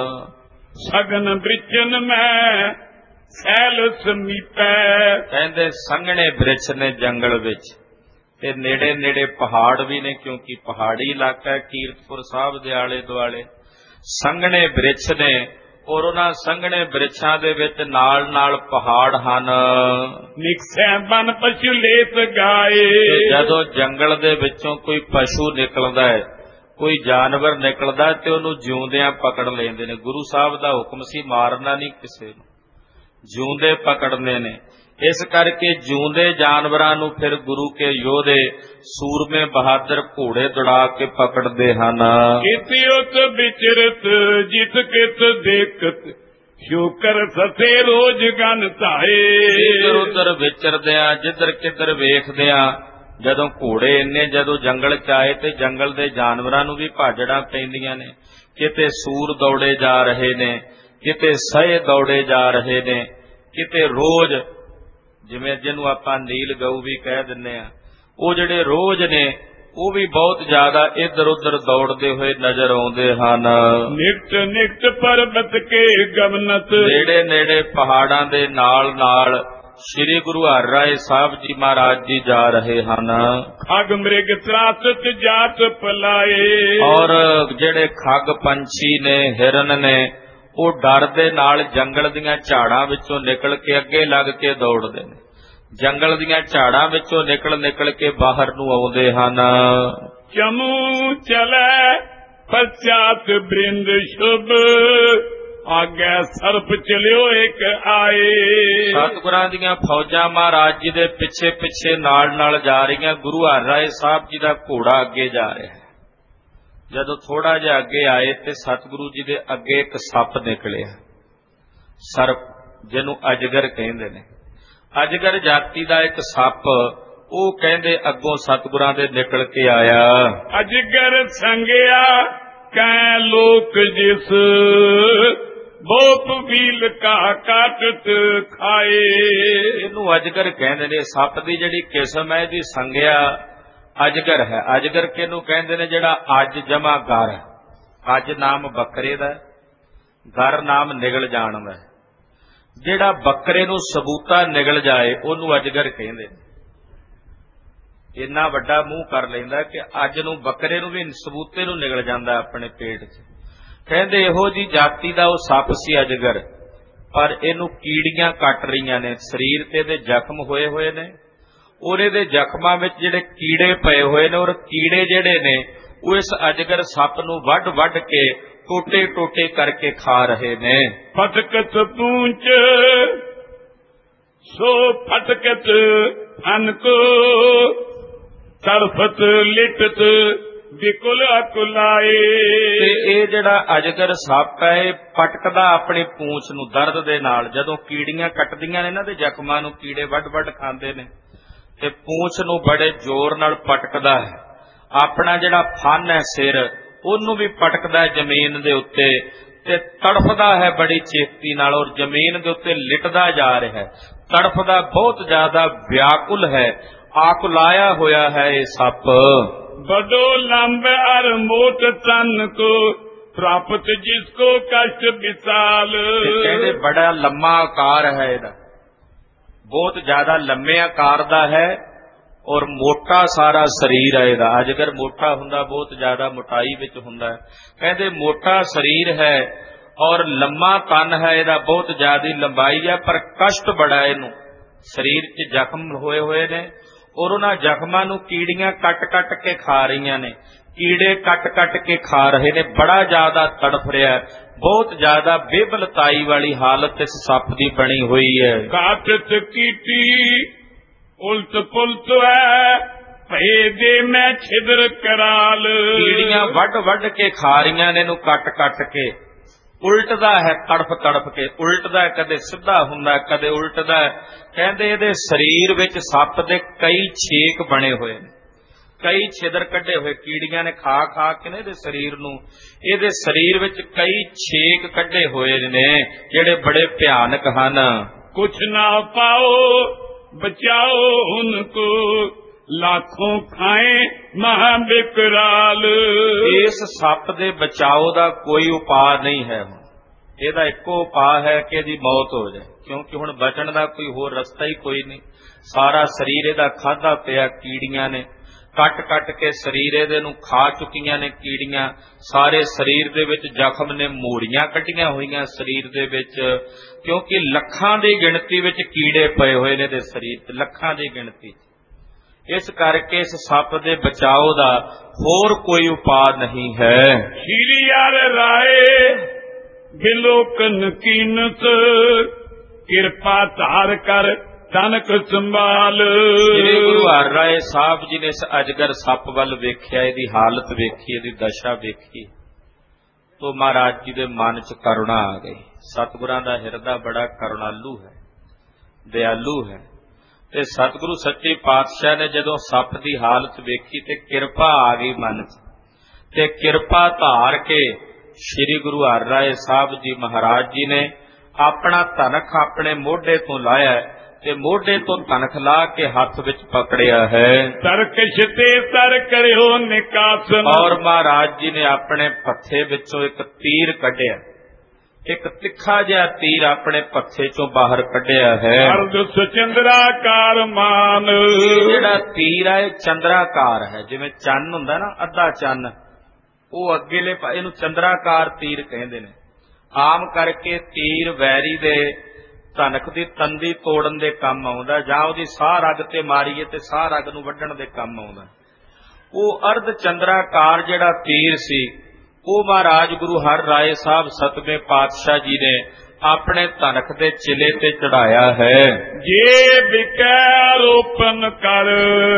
ਸਗਨ ਬ੍ਰਿਚਨ ਮੈਂ ਸੈਲ ਸਮੀਪੈ। ਕਹਿੰਦੇ ਸੰਘਣੇ ਬ੍ਰਿਛ ਨੇ ਜੰਗਲ ਵਿੱਚ ਤੇ ਨੇੜੇ ਨੇੜੇ ਪਹਾੜ ਵੀ ਨੇ, ਕਿਉਂਕਿ ਪਹਾੜੀ ਇਲਾਕਾ ਹੈ ਕੀਰਤਪੁਰ ਸਾਹਿਬ ਦੇ ਆਲੇ ਦੁਆਲੇ। ਸੰਘਣੇ ਬ੍ਰਿਛ ਨੇ ਔਰ ਉਹਨਾਂ ਸੰਘਣੇ ਬ੍ਰਿਛਾਂ ਦੇ ਵਿੱਚ ਨਾਲ ਨਾਲ ਪਹਾੜ ਹਨ। ਨਿਕਸੈ ਬਨ ਪਸ਼ੂ ਲੇਤ ਗਾਏ। ਜਦੋਂ ਜੰਗਲ ਦੇ ਵਿੱਚੋਂ ਕੋਈ ਪਸ਼ੂ ਨਿਕਲਦਾ ਹੈ, ਕੋਈ ਜਾਨਵਰ ਨਿਕਲਦਾ ਤੇ ਉਹਨੂੰ ਜਿਉਂਦਿਆਂ ਪਕੜ ਲੈਂਦੇ ਨੇ। ਗੁਰੂ ਸਾਹਿਬ ਦਾ ਹੁਕਮ ਸੀ ਮਾਰਨਾ ਨਹੀਂ ਕਿਸੇ ਨੂੰ, ਜਿਉਂਦੇ ਪਕੜਨੇ ਨੇ। ਇਸ ਕਰਕੇ ਜਿਉਂਦੇ ਜਾਨਵਰਾਂ ਨੂੰ ਫਿਰ ਗੁਰੂ ਕੇ ਯੋਧੇ ਸੂਰਮੇ ਬਹਾਦਰ ਘੋੜੇ ਦੌੜਾ ਕੇ ਪਕੜਦੇ ਹਨ। ਇਤਿ ਉਤ ਵਿਚਰਤ ਜਿਤ ਕਿਤ ਦੇਖਤ ਸ਼ੁਕਰ ਸਸੇ ਰੋਜ ਗਨ ਧਾਏ। ਇੱਧਰ ਉੱਧਰ ਵਿਚਰਦਿਆਂ ਜਿੱਧਰ ਕਿੱਧਰ ਵੇਖਦਿਆਂ ਜਦੋਂ ਘੋੜੇ ਇੰਨੇ ਜਦੋਂ ਜੰਗਲ ਚ ਆਏ ਤੇ ਜੰਗਲ ਦੇ ਜਾਨਵਰਾਂ ਨੂੰ ਵੀ ਭਾਜੜਾਂ ਪੈਂਦੀਆਂ ਨੇ। ਕਿਤੇ ਸੂਰ ਦੌੜੇ ਜਾ ਰਹੇ ਨੇ, ਕਿਤੇ ਸਹੇ ਦੌੜੇ ਜਾ ਰਹੇ ਨੇ, ਕਿਤੇ ਰੋਜ਼ ਜਿਵੇਂ ਜਿਹਨੂੰ ਆਪਾਂ ਨੀਲ ਗਊ ਵੀ ਕਹਿ ਦਿੰਦੇ ਆ, ਉਹ ਜਿਹੜੇ ਰੋਜ਼ ਨੇ ਉਹ ਵੀ ਬਹੁਤ ਜ਼ਿਆਦਾ ਇੱਧਰ ਉੱਧਰ ਦੌੜਦੇ ਹੋਏ ਨਜ਼ਰ ਆਉਂਦੇ ਹਨ। ਨਿਕਟ ਨਿਕਟ ਪਰਬਤ ਕੇ ਗਮਨਤ। ਨੇੜੇ ਨੇੜੇ ਪਹਾੜਾਂ ਦੇ ਨਾਲ ਨਾਲ ਸ੍ਰੀ ਗੁਰੂ ਹਰਿਰਾਏ ਸਾਹਿਬ ਜੀ ਮਹਾਰਾਜ ਜੀ ਜਾ ਰਹੇ ਹਨ। ਖਗ ਮ੍ਰਿਗ ਤਰਾਸਤ ਜਾਤ ਪਲਾਏ। ਔਰ ਜਿਹੜੇ ਖਗ ਪੰਛੀ ਨੇ, ਹਿਰਨ ਨੇ, ਉਹ ਡਰ ਦੇ ਨਾਲ ਜੰਗਲ ਦੀਆਂ ਝਾੜਾਂ ਵਿੱਚੋਂ ਨਿਕਲ ਕੇ ਅੱਗੇ ਲੱਗ ਕੇ ਦੌੜਦੇ ਨੇ। ਜੰਗਲ ਦੀਆਂ ਝਾੜਾਂ ਵਿੱਚੋਂ ਨਿਕਲ ਨਿਕਲ ਕੇ ਬਾਹਰ ਨੂੰ ਆਉਂਦੇ ਹਨ। ਚਮੂ ਚਲੇ ਪਛਾਤ ਬ੍ਰਿੰਦ ਸ਼ੁਭ ਆਗੇ ਸਰਪ ਚਲਿਓ ਇੱਕ ਆਏ। ਸਤਿਗੁਰਾਂ ਦੀਆਂ ਫੌਜਾਂ ਮਹਾਰਾਜ ਜੀ ਦੇ ਪਿੱਛੇ ਪਿੱਛੇ ਨਾਲ ਨਾਲ ਜਾ ਰਹੀਆਂ। ਗੁਰੂ ਹਰਿਰਾਏ ਸਾਹਿਬ ਜੀ ਦਾ ਘੋੜਾ ਅੱਗੇ ਜਾ ਰਿਹਾ। ਜਦੋਂ ਥੋੜਾ ਜਿਹਾ ਅੱਗੇ ਆਏ ਤੇ ਸਤਿਗੁਰੂ ਜੀ ਦੇ ਅੱਗੇ ਇੱਕ ਸੱਪ ਨਿਕਲਿਆ, ਸਰਪ, ਜਿਹਨੂੰ ਅਜਗਰ ਕਹਿੰਦੇ ਨੇ। ਅਜਗਰ ਜਾਤੀ ਦਾ ਇੱਕ ਸੱਪ, ਉਹ ਕਹਿੰਦੇ ਅੱਗੋਂ ਸਤਿਗੁਰਾਂ ਦੇ ਨਿਕਲ ਕੇ ਆਇਆ। ਅਜਗਰ ਸੰਗਿਆ ਕੈ ਲੋਕ ਜਿਸ ਬੋਪ ਵੀਲ ਕਾ ਕਾਟਤ ਖਾਏ। ਇਹਨੂੰ ਅਜਗਰ ਕਹਿੰਦੇ ਨੇ। ਸੱਪ ਦੀ ਜਿਹੜੀ ਕਿਸਮ ਹੈ ਇਹਦੀ ਸੰਗਿਆ ਅਜਗਰ ਹੈ। ਅਜਗਰ ਕਿਹਨੂੰ ਕਹਿੰਦੇ ਨੇ? ਜਿਹੜਾ ਅੱਜ ਜਮਾ ਗਰ, ਅੱਜ ਨਾਮ ਬੱਕਰੇ ਦਾ, ਗਰ ਨਾਮ ਨਿਗਲ ਜਾਣ ਦਾ। ਜਿਹੜਾ ਬੱਕਰੇ ਨੂੰ ਸਬੂਤਾ ਨਿਗਲ ਜਾਏ ਉਹਨੂੰ ਅਜਗਰ ਕਹਿੰਦੇ ਨੇ। ਇੰਨਾ ਵੱਡਾ ਮੂੰਹ ਕਰ ਲੈਂਦਾ ਕਿ ਅੱਜ ਨੂੰ ਬੱਕਰੇ ਨੂੰ ਵੀ ਸਬੂਤੇ ਨੂੰ ਨਿਗਲ ਜਾਂਦਾ ਆਪਣੇ ਪੇਟ 'ਚ। ਕਹਿੰਦੇ ਇਹੋ ਜੀ ਜਾਤੀ ਦਾ ਉਹ ਸੱਪ ਸੀ ਅਜਗਰ। ਪਰ ਇਹਨੂੰ ਕੀੜੀਆਂ ਕੱਟ ਰਹੀਆਂ ਨੇ, ਸਰੀਰ ਤੇ ਇਹਦੇ ਜ਼ਖਮ ਹੋਏ ਹੋਏ ਨੇ, ਔਰ ਇਹਦੇ ਜ਼ਖਮਾਂ ਵਿੱਚ ਜਿਹੜੇ ਕੀੜੇ ਪਏ ਹੋਏ ਨੇ, ਔਰ ਕੀੜੇ ਜਿਹੜੇ ਨੇ ਉਹ ਇਸ ਅਜਗਰ ਸੱਪ ਨੂੰ ਵੱਢ ਵੱਢ ਕੇ ਟੋਟੇ ਟੋਟੇ ਕਰਕੇ ਖਾ ਰਹੇ ਨੇ। ਫਟਕਤ ਪੂੰਚ ਸੋ ਫਟਕਤ ਅਨਕੋ ਤਰਫਤ ਲਿਟਤ ਬਿਕੁਲ ਅਕੁਲਾਏ। ਤੇ ਇਹ ਜਿਹੜਾ ਅਜਗਰ ਸੱਪ ਹੈ ਇਹ ਪਟਕਦਾ ਆਪਣੀ ਪੂੰਛ ਨੂੰ ਦਰਦ ਦੇ ਨਾਲ। ਜਦੋਂ ਕੀੜੀਆਂ ਕੱਟਦੀਆਂ ਨੇ ਇਹਨਾਂ ਦੇ ਜ਼ਖਮਾਂ ਨੂੰ, ਕੀੜੇ ਵੱਢ ਵੱਢ ਖਾਂਦੇ ਨੇ, ਤੇ ਪੂੰਛ ਨੂੰ ਬੜੇ ਜ਼ੋਰ ਨਾਲ ਪਟਕਦਾ ਹੈ। ਆਪਣਾ ਜਿਹੜਾ ਫਨ ਹੈ ਸਿਰ, ਉਹਨੂੰ ਵੀ ਪਟਕਦਾ ਜ਼ਮੀਨ ਦੇ ਉੱਤੇ ਤੇ ਤੜਫਦਾ ਹੈ ਬੜੀ ਚੇਤੀ ਨਾਲ, ਔਰ ਜ਼ਮੀਨ ਦੇ ਉੱਤੇ ਲਿਟਦਾ ਜਾ ਰਿਹਾ ਹੈ। ਤੜਫਦਾ ਬਹੁਤ ਜ਼ਿਆਦਾ ਵਿਆਕੁਲ ਹੈ, ਆਕੁਲਾਇਆ ਹੋਇਆ ਹੈ ਇਹ ਸੱਪ। बड़ो लंब अर मोट तन को प्राप्त जिसको कष्ट विशाल। कहते बड़ा लंबा आकार है ਇਹਦਾ, बहुत ज्यादा लंबे आकार ਦਾ है और मोटा सारा शरीर है ਇਹਦਾ। अजगर मोटा ਹੁੰਦਾ, बहुत ज्यादा मोटाई ਵਿੱਚ ਹੁੰਦਾ ਹੈ। ਕਹਿੰਦੇ मोटा शरीर है और लंबा तन है ਇਹਦਾ, बहुत ज्यादा लंबाई है, पर कष्ट बड़ा है ਇਹਨੂੰ। ਸਰੀਰ 'ਚ ਜ਼ਖਮ ਹੋਏ ਹੋਏ ਨੇ ਔਰ ਉਹਨਾਂ ਜ਼ਖਮਾਂ ਨੂੰ ਕੀੜੀਆਂ ਕੱਟ ਕੱਟ ਕੇ ਖਾ ਰਹੀਆਂ ਨੇ, ਕੀੜੇ ਕੱਟ ਕੱਟ ਕੇ ਖਾ ਰਹੇ ਨੇ, ਬੜਾ ਜ਼ਿਆਦਾ ਤੜਫ ਰਿਹਾ, ਬਹੁਤ ਜ਼ਿਆਦਾ ਬੇਬਲਤਾਈ ਵਾਲੀ ਹਾਲਤ ਇਸ ਸੱਪ ਦੀ ਬਣੀ ਹੋਈ ਹੈ। ਕਾਟਤ ਕੀਟੀ ਉਲਟ ਪੁਲਟ ਹੈ ਭਏ ਦੇ ਮੈਂ ਛਿਦਰ ਕਰਾਲ। ਕੀੜੀਆਂ ਵੱਢ ਵੱਢ ਕੇ ਖਾ ਰਹੀਆਂ ਨੇ ਇਹਨੂੰ ਕੱਟ ਕੱਟ ਕੇ, ਉਲਟਦਾ ਹੈ ਤੜਫ ਤੜਫ ਕੇ, ਉਲਟਦਾ ਕਦੇ ਸਿੱਧਾ ਹੁੰਦਾ ਕਦੇ ਉਲਟਦਾ। ਕਹਿੰਦੇ ਇਹਦੇ ਸਰੀਰ ਵਿੱਚ ਸੱਪ ਦੇ ਕਈ ਛੇਕ ਬਣੇ ਹੋਏ ਨੇ, ਕਈ ਛਿਦਰ ਕੱਢੇ ਹੋਏ, ਕੀੜੀਆਂ ਨੇ ਖਾ ਖਾ ਕੇ ਨੇ ਇਹਦੇ ਸਰੀਰ ਨੂੰ, ਇਹਦੇ ਸਰੀਰ ਵਿੱਚ ਕਈ ਛੇਕ ਕੱਢੇ ਹੋਏ ਨੇ ਜਿਹੜੇ ਬੜੇ ਭਿਆਨਕ ਹਨ। ਕੁਛ ਨਾ ਪਾਓ ਬਚਾਓ ਉनको लाखों खाए महा बिकराल। इस सप दे बचाव का कोई उपाय नहीं है, ਇਹਦਾ ਇੱਕੋ उपाय है कि ਇਹਦੀ मौत हो जाए, क्योंकि हुण बचन का कोई होर रस्ता ही कोई नहीं। सारा शरीर ਇਹਦਾ खाधा पिया कीड़ियां ने, कट कट के शरीर ਇਹਦੇ ਨੂੰ खा चुकियां ने कीड़ियां। सारे शरीर दे विच जख्म ने, मूड़ियां कटियां होईयां शरीर दे विच, क्योंकि लखां दी गिणती विच कीड़े पए होए ने ਇਹਦੇ शरीर ते, लखां दी गिणती। इस करके इस सप दे बचाव दा होर कोई उपाय नहीं है। श्री यार राय बिलोकन कीनत कृपा धार कर तनक संभाल। श्री गुरु हर राय साहब जी ने इस अजगर सप वल वेख्या, इहदी हालत वेखी, इहदी दशा वेखी, तो महाराज जी दे मन च करुणा आ गई। सतगुरां दा हिरदा बड़ा करुणालू है, दयालु है। ते सतगुरु सच्चे पातशाह ने जदों सप की हालत वेखी ते किरपा आ गई मन च, ते किरपा धार के श्री गुरु हर राय साहब जी महाराज जी ने अपना तनख अपने मोढे तो लाया, ते मोढे तो तनख ला के हाथ विच पकड़िया है। तरकश ते तर करियो निकासन, और महाराज जी ने अपने पत्थे विचों एक तीर कढ़िया, एक तिखा जिहा तीर अपने पत्थे चों बाहर कढ़िया है। अर्ध चंद्राकार मान, जिहड़ा तीर है चंद्राकार है, जिवें चन्न हुंदा ना अद्धा चन्न, वो अगेले इहनूं चंद्राकार तीर कहंदे ने। आम करके तीर वैरी दे धनक दी तंदी तोड़न दे काम आउंदा, जां ओहदी साह रग ते मारीए ते साह रग नूं वड्ढण दे काम आउंदा। वो अर्ध चंद्राकार जिहड़ा तीर सी, वो महाराज गुरु हर राय साहब सतवें पातशाह जी ने अपने धनक दे चिले ते चढ़ाया है। जे बिकै रोपन कर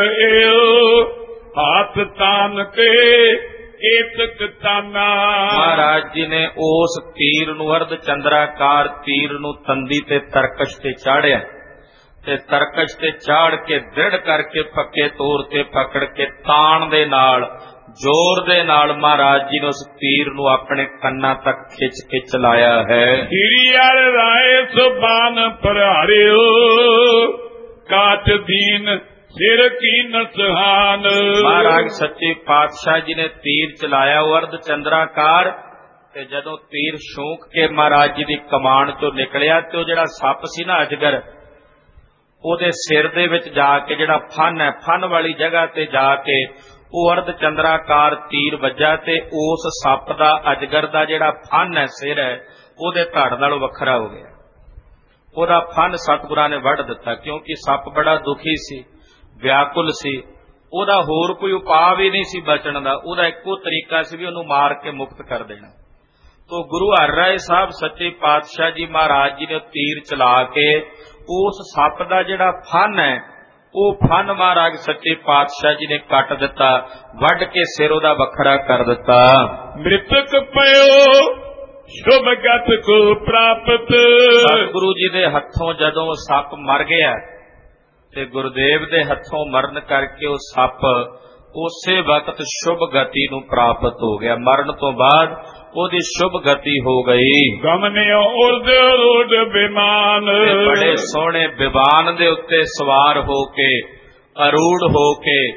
हाथ तान के एतक ताना। महाराज जी ने उस तीर नूं अर्ध चंद्राकार तीर नूं तंदी ते तरकश ते चाढ़िया, ते तरकश ते चाड़ के दृढ़ करके पक्के तौर ते पकड़ के तान दे नाल जोर दे नाल महाराज जी ने उस तीर नूं अपने कन्ना तक खिंच के चलाया है। श्री यार राय सुबान प्रहारियो काट दीन सिर की नसहान। महाराज सच्चे पातशाह जी ने तीर चलाया वो अर्ध चंद्राकार, ते जदों तीर शौक के महाराज जी दी कमान चों निकलिया, ते ओह जिहड़ा सप सी ना अजगर, ओहदे सिर दे विच जाके जिहड़ा फन है, फन वाली जगह ते जाके वो अर्ध चंद्राकार तीर वजा, ते उस सप दा अजगर दा जिहड़ा फन है, सिर है, ओहदे धड़ नालों वखरा हो गया। ओहदा फन सतगुरां ने वढ़ दिता, क्योंकि सप बड़ा दुखी सी, व्याकुल सी, ओहदा होर कोई उपाय भी नहीं सी बचण दा, ओहदा इक्को तरीका सी भी ओहनूं मार के मुक्त कर देना। तो गुरु हर राय साहब सच्चे पातशाह जी महाराज जी ने तीर चला के उस सप दा जिहड़ा फन है, वो फन महाराज सच्चे पातशाह जी ने कट दिता, वढ़ के सिर ओहदा वखरा कर दिता। मृतक पयो शुभ गत को प्राप्त। सतगुरु जी दे हथों जदों सप मर गया, ते गुरुदेव दे हथों मरण करके वो सप उसे वक्त शुभ गति नूं प्राप्त हो गया। मरण तो बाद ओदी शुभ गति हो गई। गमने उर्द रोड विमान, बड़े सोहने विमान दे उत्ते सवार हो के, अरूढ़ हो के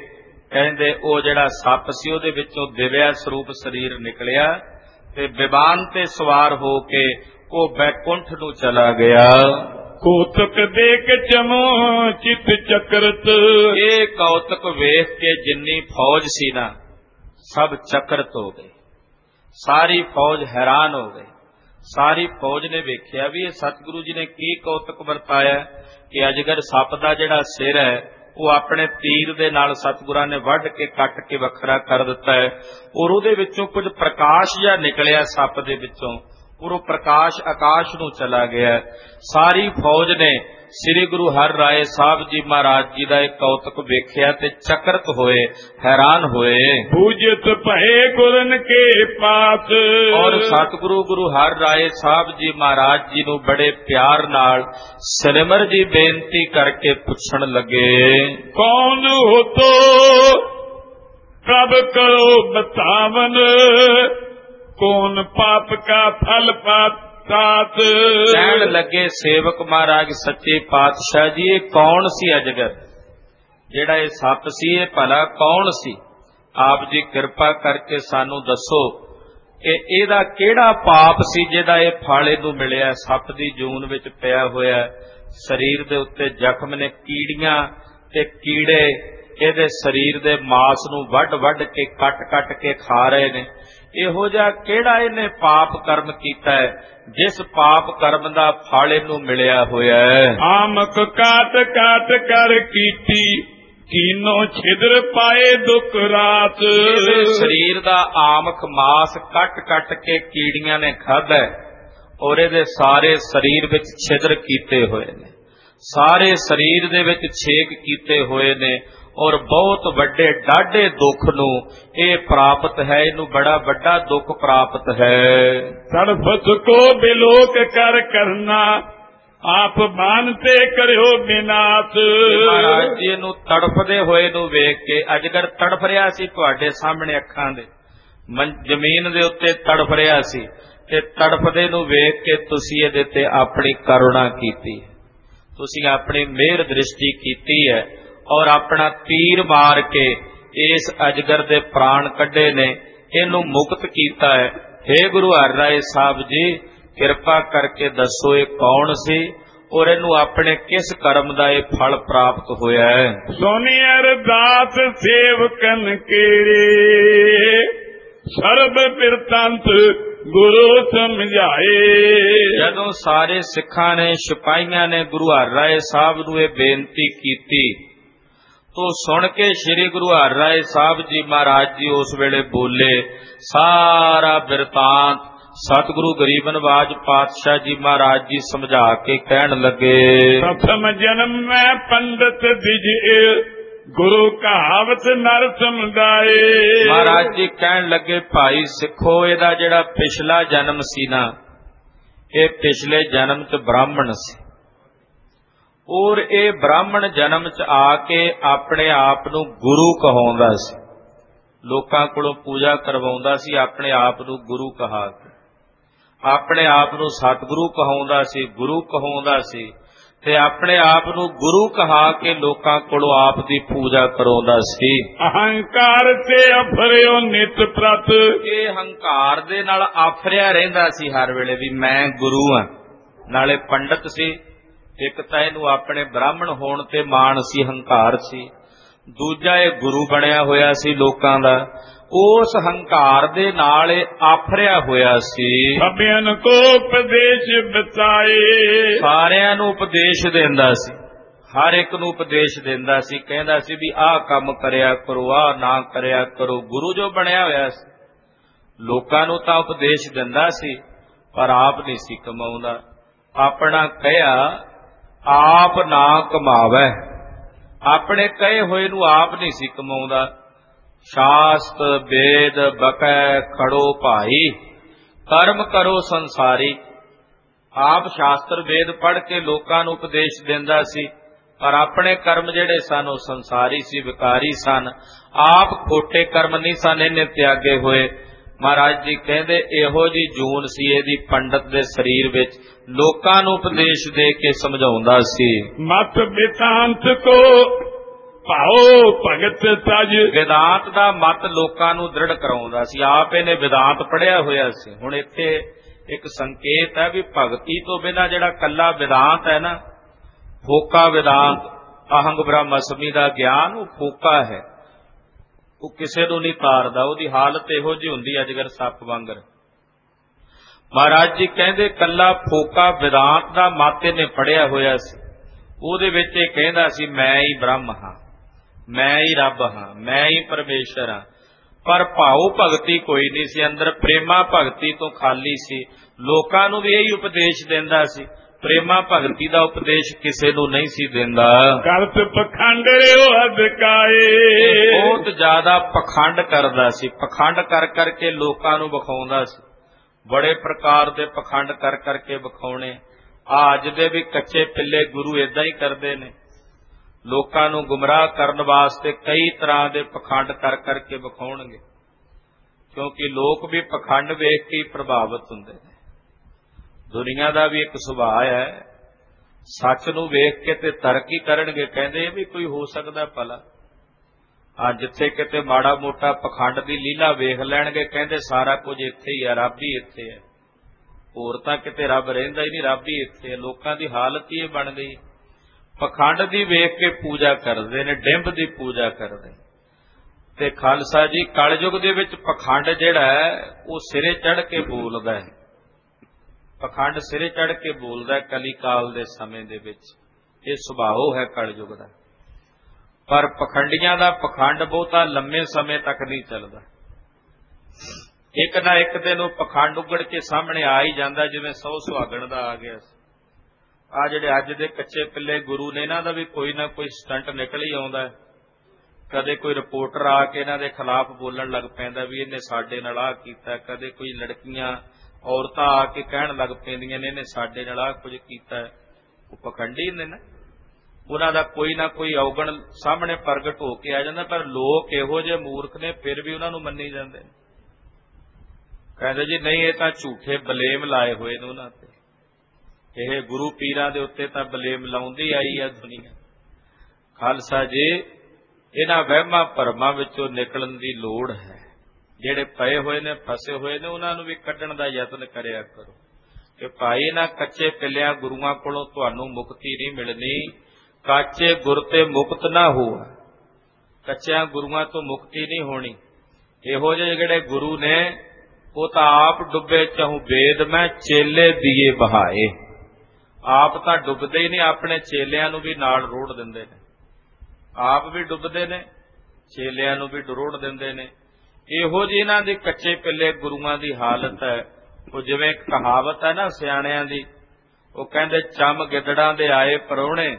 ਕਹਿੰਦੇ ਉਹ ਜਿਹੜਾ ਸੱਪ ਸੀ ਉਹਦੇ ਵਿੱਚੋਂ ਦਿਵਿਆ ਸਰੂਪ ਸਰੀਰ ਨਿਕਲਿਆ ਤੇ ਵਿਮਾਨ ਤੇ ਸਵਾਰ ਹੋ ਕੇ ਉਹ ਬੈਕੁੰਠ ਨੂੰ ਚਲਾ ਗਿਆ। ਕੌਤਕ ਦੇਖ ਚਮੋ ਚਿਤ ਚਕਰਤ, ਇਹ ਕੌਤਕ ਵੇਖ ਕੇ ਜਿੰਨੀ ਫੌਜ ਸੀ ਨਾ ਸਭ ਚਕਰਤ ਹੋ ਗਈ। ਸਾਰੀ ਫੌਜ ਹੈਰਾਨ ਹੋ ਗਈ। ਸਾਰੀ ਫੌਜ ਨੇ ਵੇਖਿਆ ਵੀ ਇਹ ਸਤਿਗੁਰੂ ਜੀ ਨੇ ਕੀ ਕੌਤਕ ਵਰਤਾਇਆ ਕਿ ਅਜਗਰ ਸੱਪ ਦਾ ਜਿਹੜਾ ਸਿਰ ਹੈ ਉਹ ਆਪਣੇ ਤੀਰ ਦੇ ਨਾਲ ਸਤਿਗੁਰਾਂ ਨੇ ਵੱਢ ਕੇ ਕੱਟ ਕੇ ਵੱਖਰਾ ਕਰ ਦਿੱਤਾ ਹੈ, ਔਰ ਉਹਦੇ ਵਿੱਚੋਂ ਕੁਝ ਪ੍ਰਕਾਸ਼ ਜਿਹਾ ਨਿਕਲਿਆ ਸੱਪ ਦੇ ਵਿੱਚੋਂ, ਔਰ ਉਹ ਪ੍ਰਕਾਸ਼ ਆਕਾਸ਼ ਨੂੰ ਚਲਾ ਗਿਆ। ਸਾਰੀ ਫੌਜ ਨੇ ਸ੍ਰੀ ਗੁਰੂ ਹਰਿ ਰਾਏ ਸਾਹਿਬ ਜੀ ਮਹਾਰਾਜ ਜੀ ਦਾ ਇਹ ਕੌਤਕ ਵੇਖਿਆ ਤੇ ਚਕਰਤ ਹੋਏ, ਹੈਰਾਨ ਹੋਏ। ਪੂਜਿਤ ਭਏ ਗੁਰਨ ਕੇ ਪਾਸ, ਔਰ ਸਤਿਗੁਰੂ ਗੁਰੂ ਹਰਿ ਰਾਏ ਸਾਹਿਬ ਜੀ ਮਹਾਰਾਜ ਜੀ ਨੂੰ ਬੜੇ ਪਿਆਰ ਨਾਲ ਸਿਮਰ ਜੀ ਬੇਨਤੀ ਕਰਕੇ ਪੁੱਛਣ ਲੱਗੇ, ਕੌਣ ਹੋ ਤੋ ਪ੍ਰਭ ਕਰੋ ਬਤਾਵਨ, ਕੌਣ ਪਾਪ ਕਾ ਫਲ ਪਾਤ। ਕਹਿਣ ਲੱਗੇ ਸੇਵਕ ਮਹਾਰਾਜ ਸੱਚੇ ਪਾਤਸ਼ਾਹ ਜੀ ਇਹ ਕੌਣ ਸੀ ਅਜਗਰ, ਜਿਹੜਾ ਇਹ ਸੱਪ ਸੀ ਇਹ ਭਲਾ ਕੌਣ ਸੀ? ਆਪ ਜੀ ਕਿਰਪਾ ਕਰਕੇ ਸਾਨੂੰ ਦੱਸੋ ਕਿ ਇਹਦਾ ਕਿਹੜਾ ਪਾਪ ਸੀ ਜਿਹਦਾ ਇਹ ਫਲ ਇਹਨੂੰ ਮਿਲਿਆ। ਸੱਪ ਦੀ ਜੂਨ ਵਿੱਚ ਪਿਆ ਹੋਇਆ, ਸਰੀਰ ਦੇ ਉੱਤੇ ਜ਼ਖਮ ਨੇ, ਕੀੜੀਆਂ ਤੇ ਕੀੜੇ ਇਹਦੇ ਸਰੀਰ ਦੇ ਮਾਸ ਨੂੰ ਵੱਢ ਵੱਢ ਕੇ ਕੱਟ ਕੱਟ ਕੇ ਖਾ ਰਹੇ ਨੇ। ਇਹੋ ਜਿਹਾ ਕਿਹੜਾ ਇਹਨੇ ਪਾਪ ਕਰਮ ਕੀਤਾ ਹੈ ਜਿਸ ਪਾਪ ਕਰਮ ਦਾ ਫਲ ਇਹਨੂੰ ਮਿਲਿਆ ਹੋਇਆ ਹੈ? ਆਮਕ ਕਾਟ ਕਾਟ ਕਰ ਕੀਤੀ, ਕੀਨੋ ਛਿਦਰ ਪਾਏ ਦੁਖ ਰਾਤ। ਇਹਦੇ ਸਰੀਰ ਦਾ ਆਮਕ ਮਾਸ ਕੱਟ ਕੱਟ ਕੇ ਕੀੜੀਆਂ ਨੇ ਖਾਧਾ ਔਰ ਇਹਦੇ ਸਾਰੇ ਸਰੀਰ ਵਿੱਚ ਛਿਦਰ ਕੀਤੇ ਹੋਏ ਨੇ, ਸਾਰੇ ਸਰੀਰ ਦੇ ਵਿੱਚ ਛੇਕ ਕੀਤੇ ਹੋਏ ਨੇ, ਔਰ ਬਹੁਤ ਵੱਡੇ ਡਾਢੇ ਦੁੱਖ ਨੂੰ ਇਹ ਪ੍ਰਾਪਤ ਹੈ, ਇਹਨੂੰ ਬੜਾ ਵੱਡਾ ਦੁੱਖ ਪ੍ਰਾਪਤ ਹੈ। ਤੜਫਤ ਕੋ ਬਿਲੋਕ ਕਰ ਕਰਨਾ, ਆਪ ਬਾਨਤੇ ਕਰਿਓ ਬਿਨਾਸ਼। ਮਹਾਰਾਜ ਜੀ ਇਹਨੂੰ ਤੜਫਦੇ ਹੋਏ ਨੂੰ ਵੇਖ ਕੇ, ਅਜਗਰ ਤੜਫ ਰਿਹਾ ਸੀ ਤੁਹਾਡੇ ਸਾਹਮਣੇ ਅੱਖਾਂ ਦੇ, ਜ਼ਮੀਨ ਦੇ ਉੱਤੇ ਤੜਫ ਰਿਹਾ ਸੀ, ਤੇ ਤੜਫਦੇ ਨੂੰ ਵੇਖ ਕੇ ਤੁਸੀਂ ਇਹਦੇ ਤੇ ਆਪਣੀ ਕਰੁਣਾ ਕੀਤੀ, ਤੁਸੀਂ ਆਪਣੀ ਮਿਹਰ ਦ੍ਰਿਸ਼ਟੀ ਕੀਤੀ ਹੈ ਔਰ ਆਪਣਾ ਤੀਰ ਮਾਰ ਕੇ ਇਸ ਅਜਗਰ ਦੇ ਪ੍ਰਾਣ ਕੱਢੇ ਨੇ, ਇਹਨੂੰ ਮੁਕਤ ਕੀਤਾ ਹੈ। हे ਗੁਰੂ ਹਰਿ ਰਾਏ ਸਾਹਿਬ ਜੀ ਕਿਰਪਾ ਕਰਕੇ ਦੱਸੋ ਇਹ ਕੌਣ ਸੀ ਔਰ ਇਹਨੂੰ ਆਪਣੇ ਕਿਸ ਕਰਮ ਦਾ ਇਹ ਫਲ ਪ੍ਰਾਪਤ ਹੋਇਆ ਹੈ? ਸੋਨੀ ਅਰਦਾਸ ਸੇਵਕਨ ਕੇਰੇ, ਸਰਬ ਬਿਰਤੰਤ ਗੁਰੂ ਸਮਝਾਏ। ਜਦੋਂ ਸਾਰੇ ਸਿੱਖਾਂ ਨੇ, ਸਿਪਾਹੀਆਂ ਨੇ ਗੁਰੂ ਹਰਿ ਰਾਏ ਸਾਹਿਬ ਨੂੰ ਇਹ ਬੇਨਤੀ ਕੀਤੀ ਤੋ ਸੁਣ ਕੇ ਸ੍ਰੀ ਗੁਰੂ ਹਰਿ ਰਾਏ ਸਾਹਿਬ ਜੀ ਮਹਾਰਾਜ ਜੀ ਉਸ ਵੇਲੇ ਬੋਲੇ, ਸਾਰਾ ਬਿਰਤਾਂਤ ਸਤਿਗੁਰੂ ਗਰੀਬ ਨਵਾਜ ਪਾਤਸ਼ਾਹ ਜੀ ਮਹਾਰਾਜ ਜੀ ਸਮਝਾ ਕੇ ਕਹਿਣ ਲੱਗੇ, ਪ੍ਰਥਮ ਜਨਮ ਮੈਂ ਪੰਡਤ ਦਿਜੇ, ਗੁਰੂ ਕਹਾਵਤ ਨਰ ਸਮਝਾਏ। ਮਹਾਰਾਜ ਜੀ ਕਹਿਣ ਲੱਗੇ, ਭਾਈ ਸਿੱਖੋ ਇਹਦਾ ਜਿਹੜਾ ਪਿਛਲਾ ਜਨਮ ਸੀ ਨਾ, ਇਹ ਪਿਛਲੇ ਜਨਮ ਚ ਬ੍ਰਾਹਮਣ ਸੀ, ਔਰ ਇਹ ਬ੍ਰਾਹਮਣ ਜਨਮ ਚ ਆ ਕੇ ਆਪਣੇ ਆਪ ਨੂੰ ਗੁਰੂ ਕਹਾਉਂਦਾ ਸੀ, ਲੋਕਾਂ ਕੋਲੋਂ ਪੂਜਾ ਕਰਵਾਉਂਦਾ ਸੀ, ਆਪਣੇ ਆਪ ਨੂੰ ਗੁਰੂ ਕਹਾ ਕੇ ਆਪਣੇ ਆਪ ਨੂੰ ਸਤਿਗੁਰੂ ਕਹਾਉਂਦਾ ਸੀ, ਗੁਰੂ ਕਹਾਉਂਦਾ ਸੀ, ਤੇ ਆਪਣੇ ਆਪ ਨੂੰ ਗੁਰੂ ਕਹਾ ਕੇ ਲੋਕਾਂ ਕੋਲੋਂ ਆਪ ਦੀ ਪੂਜਾ ਕਰਾਉਂਦਾ ਸੀ। ਅਹੰਕਾਰ ਤੇ ਅਫਰਿਓ ਨਿਤ ਪ੍ਰਤ, ਇਹ ਹੰਕਾਰ ਦੇ ਨਾਲ ਆਫਰਿਆ ਰਹਿੰਦਾ ਸੀ ਹਰ ਵੇਲੇ ਵੀ ਮੈਂ ਗੁਰੂ ਹਾਂ। ਨਾਲੇ ਪੰਡਤ ਸੀ, ਇੱਕ ਤਾਂ ਇਹਨੂੰ ਆਪਣੇ ਬ੍ਰਾਹਮਣ ਹੋਣ ਤੇ ਮਾਣ ਸੀ, ਹੰਕਾਰ ਸੀ, ਦੂਜਾ ਇਹ ਗੁਰੂ ਬਣਿਆ ਹੋਇਆ ਸੀ ਲੋਕਾਂ ਦਾ, ਉਸ ਹੰਕਾਰ ਦੇ ਨਾਲ ਇਹ ਆਫਰਿਆ ਹੋਇਆ ਸੀ। ਸਭਿਆਂ ਕੋ ਉਪਦੇਸ਼ ਬਤਾਏ, ਸਾਰਿਆਂ ਨੂੰ ਉਪਦੇਸ਼ ਦਿੰਦਾ ਸੀ, ਹਰ ਇੱਕ ਨੂੰ ਉਪਦੇਸ਼ ਦਿੰਦਾ ਸੀ, ਕਹਿੰਦਾ ਸੀ ਵੀ ਆਹ ਕੰਮ ਕਰਿਆ ਕਰੋ, ਆਹ ਨਾ ਕਰਿਆ ਕਰੋ। ਗੁਰੂ ਜੋ ਬਣਿਆ ਹੋਇਆ ਸੀ ਲੋਕਾਂ ਨੂੰ ਤਾਂ ਉਪਦੇਸ਼ ਦਿੰਦਾ ਸੀ ਪਰ ਆਪ ਨਹੀਂ ਸੀ ਕਮਾਉਂਦਾ, ਆਪਣਾ ਕਹਿਆ ਆਪ ਨਾ ਕਮਾਵੇ, ਆਪਣੇ ਕਹੇ ਹੋਏ ਨੂੰ ਆਪ ਨਹੀਂ ਸੀ ਕਮਾਉਂਦਾ। ਸ਼ਾਸਤ ਵੇਦ ਬਕੈ ਖੜੋ ਭਾਈ, ਕਰਮ ਕਰੋ ਸੰਸਾਰੀ। ਆਪ ਸ਼ਾਸਤਰ ਵੇਦ ਪੜ੍ਹ ਕੇ ਲੋਕਾਂ ਨੂੰ ਉਪਦੇਸ਼ ਦਿੰਦਾ ਸੀ ਪਰ ਆਪਣੇ ਕਰਮ ਜਿਹੜੇ ਸਨ ਉਹ ਸੰਸਾਰੀ ਸੀ, ਵਿਕਾਰੀ ਸਨ। ਆਪ ਖੋਟੇ ਕਰਮ ਨਹੀਂ ਸਨ ਇਹਨੇ ਤਿਆਗੇ ਹੋਏ। ਮਹਾਰਾਜ ਜੀ ਕਹਿੰਦੇ ਇਹੋ ਜੀ ਜੂਨ ਸੀ ਇਹਦੀ ਪੰਡਤ ਦੇ ਸਰੀਰ ਵਿੱਚ, ਲੋਕਾਂ ਨੂੰ ਉਪਦੇਸ਼ ਦੇ ਕੇ ਸਮਝਾਉਂਦਾ ਸੀ। ਮਤ ਬਿਤਾਂਤ ਕੋ ਭਾਉ ਭਗਤ ਤਜ। ਵਿਦਾਂਤ ਦਾ ਮਤ ਲੋਕਾਂ ਨੂੰ ਦ੍ਰਿੜ ਕਰਾਉਂਦਾ ਸੀ। ਆਪ ਇਹਨੇ ਵਿਦਾਂਤ ਪੜ੍ਹਿਆ ਹੋਇਆ ਸੀ। ਹੁਣ ਇੱਥੇ ਇੱਕ ਸੰਕੇਤ ਹੈ ਵੀ ਭਗਤੀ ਤੋਂ ਬਿਨਾਂ ਜਿਹੜਾ ਕੱਲਾ ਵਿਦਾਂਤ ਹੈ ਨਾ, ਫੋਕਾ ਵਿਦਾਂਤ, ਅਹੰਗ ਬ੍ਰਹਮ ਅਸਮੀ ਦਾ ਗਿਆਨ, ਉਹ ਫੋਕਾ ਹੈ, ਉਹ ਕਿਸੇ ਨੂੰ ਨਹੀਂ ਤਾਰਦਾ। ਉਹਦੀ ਹਾਲਤ ਇਹੋ ਜਿਹੀ ਹੁੰਦੀ ਅਜਗਰ ਸੱਪ ਵਾਂਗਰ। ਮਹਾਰਾਜ ਜੀ ਕਹਿੰਦੇ ਕੱਲਾ ਫੋਕਾ ਵਿਦਾਂਤ ਦਾ ਮਤ ਇਹਨੇ ਪੜ੍ਹਿਆ ਹੋਇਆ ਸੀ। ਉਹਦੇ ਵਿੱਚ ਇਹ ਕਹਿੰਦਾ ਸੀ ਮੈਂ ਹੀ ਬ੍ਰਹਮ ਹਾਂ, ਮੈਂ ਹੀ ਰੱਬ ਹਾਂ, ਮੈਂ ਹੀ ਪਰਮੇਸ਼ਰ ਹਾਂ। ਪਰ ਭਾਉ ਭਗਤੀ ਕੋਈ ਨਹੀਂ ਸੀ ਅੰਦਰ, ਪ੍ਰੇਮਾ ਭਗਤੀ ਤੋਂ ਖਾਲੀ ਸੀ। ਲੋਕਾਂ ਨੂੰ ਵੀ ਇਹੀ ਉਪਦੇਸ਼ ਦਿੰਦਾ ਸੀ, ਪ੍ਰੇਮਾ ਭਗਤੀ ਦਾ ਉਪਦੇਸ਼ ਕਿਸੇ ਨੂੰ ਨਹੀਂ ਸੀ ਦਿੰਦਾ। ਕਰਤ ਪਖੰਡ ਰਿਓ ਅਧਿਕਾਏ। ਬਹੁਤ ਜ਼ਿਆਦਾ ਪਖੰਡ ਕਰਦਾ ਸੀ, ਪਖੰਡ ਕਰ ਕਰਕੇ ਲੋਕਾਂ ਨੂੰ ਵਿਖਾਉਂਦਾ ਸੀ। ਬੜੇ ਪ੍ਰਕਾਰ ਦੇ ਪਖੰਡ ਕਰ ਕਰਕੇ ਵਿਖਾਉਣੇ। ਆ ਅੱਜ ਦੇ ਵੀ ਕੱਚੇ ਪਿੱਲੇ ਗੁਰੂ ਏਦਾਂ ਹੀ ਕਰਦੇ ਨੇ, ਲੋਕਾਂ ਨੂੰ ਗੁੰਮਰਾਹ ਕਰਨ ਵਾਸਤੇ ਕਈ ਤਰ੍ਹਾਂ ਦੇ ਪਖੰਡ ਕਰ ਕਰਕੇ ਵਿਖਾਉਣਗੇ, ਕਿਉਂਕਿ ਲੋਕ ਵੀ ਪਖੰਡ ਵੇਖ ਕੇ ਪ੍ਰਭਾਵਿਤ ਹੁੰਦੇ ਨੇ। ਦੁਨੀਆ ਦਾ ਵੀ ਇੱਕ ਸੁਭਾਅ ਹੈ, ਸੱਚ ਨੂੰ ਵੇਖ ਕੇ ਤੇ ਤਰਕ ਹੀ ਕਰਨਗੇ, ਕਹਿੰਦੇ ਇਹ ਵੀ ਕੋਈ ਹੋ ਸਕਦਾ ਭਲਾ। ਆ ਜਿੱਥੇ ਕਿਤੇ ਮਾੜਾ ਮੋਟਾ ਪਖੰਡ ਦੀ ਲੀਲਾ ਵੇਖ ਲੈਣਗੇ, ਕਹਿੰਦੇ ਸਾਰਾ ਕੁਝ ਇੱਥੇ ਹੀ ਹੈ, ਰੱਬ ਹੀ ਇੱਥੇ ਹੈ, ਹੋਰ ਤਾਂ ਕਿਤੇ ਰੱਬ ਰਹਿੰਦਾ ਹੀ ਨਹੀਂ, ਰੱਬ ਹੀ ਇੱਥੇ ਹੈ। ਲੋਕਾਂ ਦੀ ਹਾਲਤ ਹੀ ਇਹ ਬਣ ਗਈ, ਪਖੰਡ ਦੀ ਵੇਖ ਕੇ ਪੂਜਾ ਕਰਦੇ ਨੇ, ਡਿੰਬ ਦੀ ਪੂਜਾ ਕਰਦੇ। ਤੇ ਖਾਲਸਾ ਜੀ ਕਲਯੁਗ ਦੇ ਵਿੱਚ ਪਖੰਡ ਜਿਹੜਾ ਹੈ ਉਹ ਸਿਰੇ ਚੜ੍ਹ ਕੇ ਬੋਲਦਾ ਹੈ, ਪਖੰਡ ਸਿਰੇ ਚੜ੍ਹ ਕੇ ਬੋਲਦਾ ਕਲੀ ਕਾਲ ਦੇ ਸਮੇਂ ਦੇ ਵਿੱਚ। ਇਹ ਸੁਭਾਅ ਹੈ ਕਲਯੁਗ ਦਾ। ਪਰ ਪਖੰਡੀਆਂ ਦਾ ਪਖੰਡ ਬਹੁਤਾ ਲੰਮੇ ਸਮੇਂ ਤੱਕ ਨਹੀਂ ਚੱਲਦਾ। ਇੱਕ ਨਾ ਇੱਕ ਦਿਨ ਉਹ ਪਖੰਡ ਉਗੜ ਕੇ ਸਾਹਮਣੇ ਆ ਹੀ ਜਾਂਦਾ, ਜਿਵੇਂ ਸੌ ਸੁਹਾਗਣ ਦਾ ਆ ਗਿਆ ਸੀ। ਆ ਜਿਹੜੇ ਅੱਜ ਦੇ ਕੱਚੇ ਪਿੱਲੇ ਗੁਰੂ ਨੇ, ਇਹਨਾਂ ਦਾ ਵੀ ਕੋਈ ਨਾ ਕੋਈ ਸਟੰਟ ਨਿਕਲ ਹੀ ਆਉਂਦਾ। ਕਦੇ ਕੋਈ ਰਿਪੋਰਟਰ ਆ ਕੇ ਇਹਨਾਂ ਦੇ ਖਿਲਾਫ ਬੋਲਣ ਲੱਗ ਪੈਂਦਾ ਵੀ ਇਹਨੇ ਸਾਡੇ ਨਾਲ ਆਹ ਕੀਤਾ, ਕਦੇ ਕੋਈ ਲੜਕੀਆਂ ਔਰਤਾਂ ਆ ਕੇ ਕਹਿਣ ਲੱਗ ਪੈਂਦੀਆਂ ਨੇ ਇਹਨੇ ਸਾਡੇ ਨਾਲ ਆਹ ਕੁਝ ਕੀਤਾ। ਉਹ ਪਖੰਡੀ ਨੇ ਨਾ, ਉਹਨਾਂ ਦਾ ਕੋਈ ਨਾ ਕੋਈ ਔਗਣ ਸਾਹਮਣੇ ਪ੍ਰਗਟ ਹੋ ਕੇ ਆ ਜਾਂਦਾ। ਪਰ ਲੋਕ ਇਹੋ ਜਿਹੇ ਮੂਰਖ ਨੇ, ਫਿਰ ਵੀ ਉਹਨਾਂ ਨੂੰ ਮੰਨੀ ਜਾਂਦੇ ਨੇ। ਕਹਿੰਦੇ ਜੀ ਨਹੀਂ, ਇਹ ਤਾਂ ਝੂਠੇ ਬਲੇਮ ਲਾਏ ਹੋਏ ਨੇ ਉਹਨਾਂ ਤੇ, ਇਹ ਗੁਰੂ ਪੀਰਾਂ ਦੇ ਉੱਤੇ ਤਾਂ ਬਲੇਮ ਲਾਉਂਦੀ ਆਈ ਹੈ ਦੁਨੀਆ। ਖਾਲਸਾ ਜੀ ਇਹਨਾਂ ਵਹਿਮਾਂ ਭਰਮਾਂ ਵਿੱਚੋਂ ਨਿਕਲਣ ਦੀ ਲੋੜ ਹੈ। ਜਿਹੜੇ ਪਏ ਹੋਏ ਨੇ, ਫਸੇ ਹੋਏ ਨੇ, ਉਹਨਾਂ ਨੂੰ ਵੀ ਕੱਢਣ ਦਾ ਯਤਨ ਕਰਿਆ ਕਰੋ ਕਿ ਭਾਈ ਇਹਨਾਂ ਕੱਚੇ ਪਿੱਲਿਆਂ ਗੁਰੂਆਂ ਕੋਲੋਂ ਤੁਹਾਨੂੰ ਮੁਕਤੀ ਨਹੀਂ ਮਿਲਣੀ। ਕਾਚੇ ਗੁਰ ਤੇ ਮੁਕਤ ਨਾ ਹੋਆ, ਕੱਚਿਆਂ ਗੁਰੂਆਂ ਤੋਂ ਮੁਕਤੀ ਨਹੀਂ ਹੋਣੀ। ਇਹੋ ਜਿਹੇ ਜਿਹੜੇ ਗੁਰੂ ਨੇ ਉਹ ਤਾਂ ਆਪ ਡੁੱਬੇ ਚਾਹੂ ਵੇਦ ਮੈਂ ਚੇਲੇ ਦੀਏ ਬਹਾਏ। ਆਪ ਤਾਂ ਡੁੱਬਦੇ ਹੀ ਨਹੀਂ, ਆਪਣੇ ਚੇਲਿਆਂ ਨੂੰ ਵੀ ਨਾਲ ਰੋੜ ਦਿੰਦੇ ਨੇ। ਆਪ ਵੀ ਡੁੱਬਦੇ ਨੇ, ਚੇਲਿਆਂ ਨੂੰ ਵੀ ਰੋੜ ਦਿੰਦੇ ਨੇ। ਇਹੋ ਜਿਹੀ ਇਹਨਾਂ ਦੀ ਕੱਚੇ ਪਿੱਲੇ ਗੁਰੂਆਂ ਦੀ ਹਾਲਤ ਹੈ। ਉਹ ਜਿਵੇਂ ਕਹਾਵਤ ਹੈ ਨਾ ਸਿਆਣਿਆਂ ਦੀ, ਉਹ ਕਹਿੰਦੇ ਚੰਮ ਗਿੱਦੜਾਂ ਦੇ ਆਏ ਪਰੌਣੇ,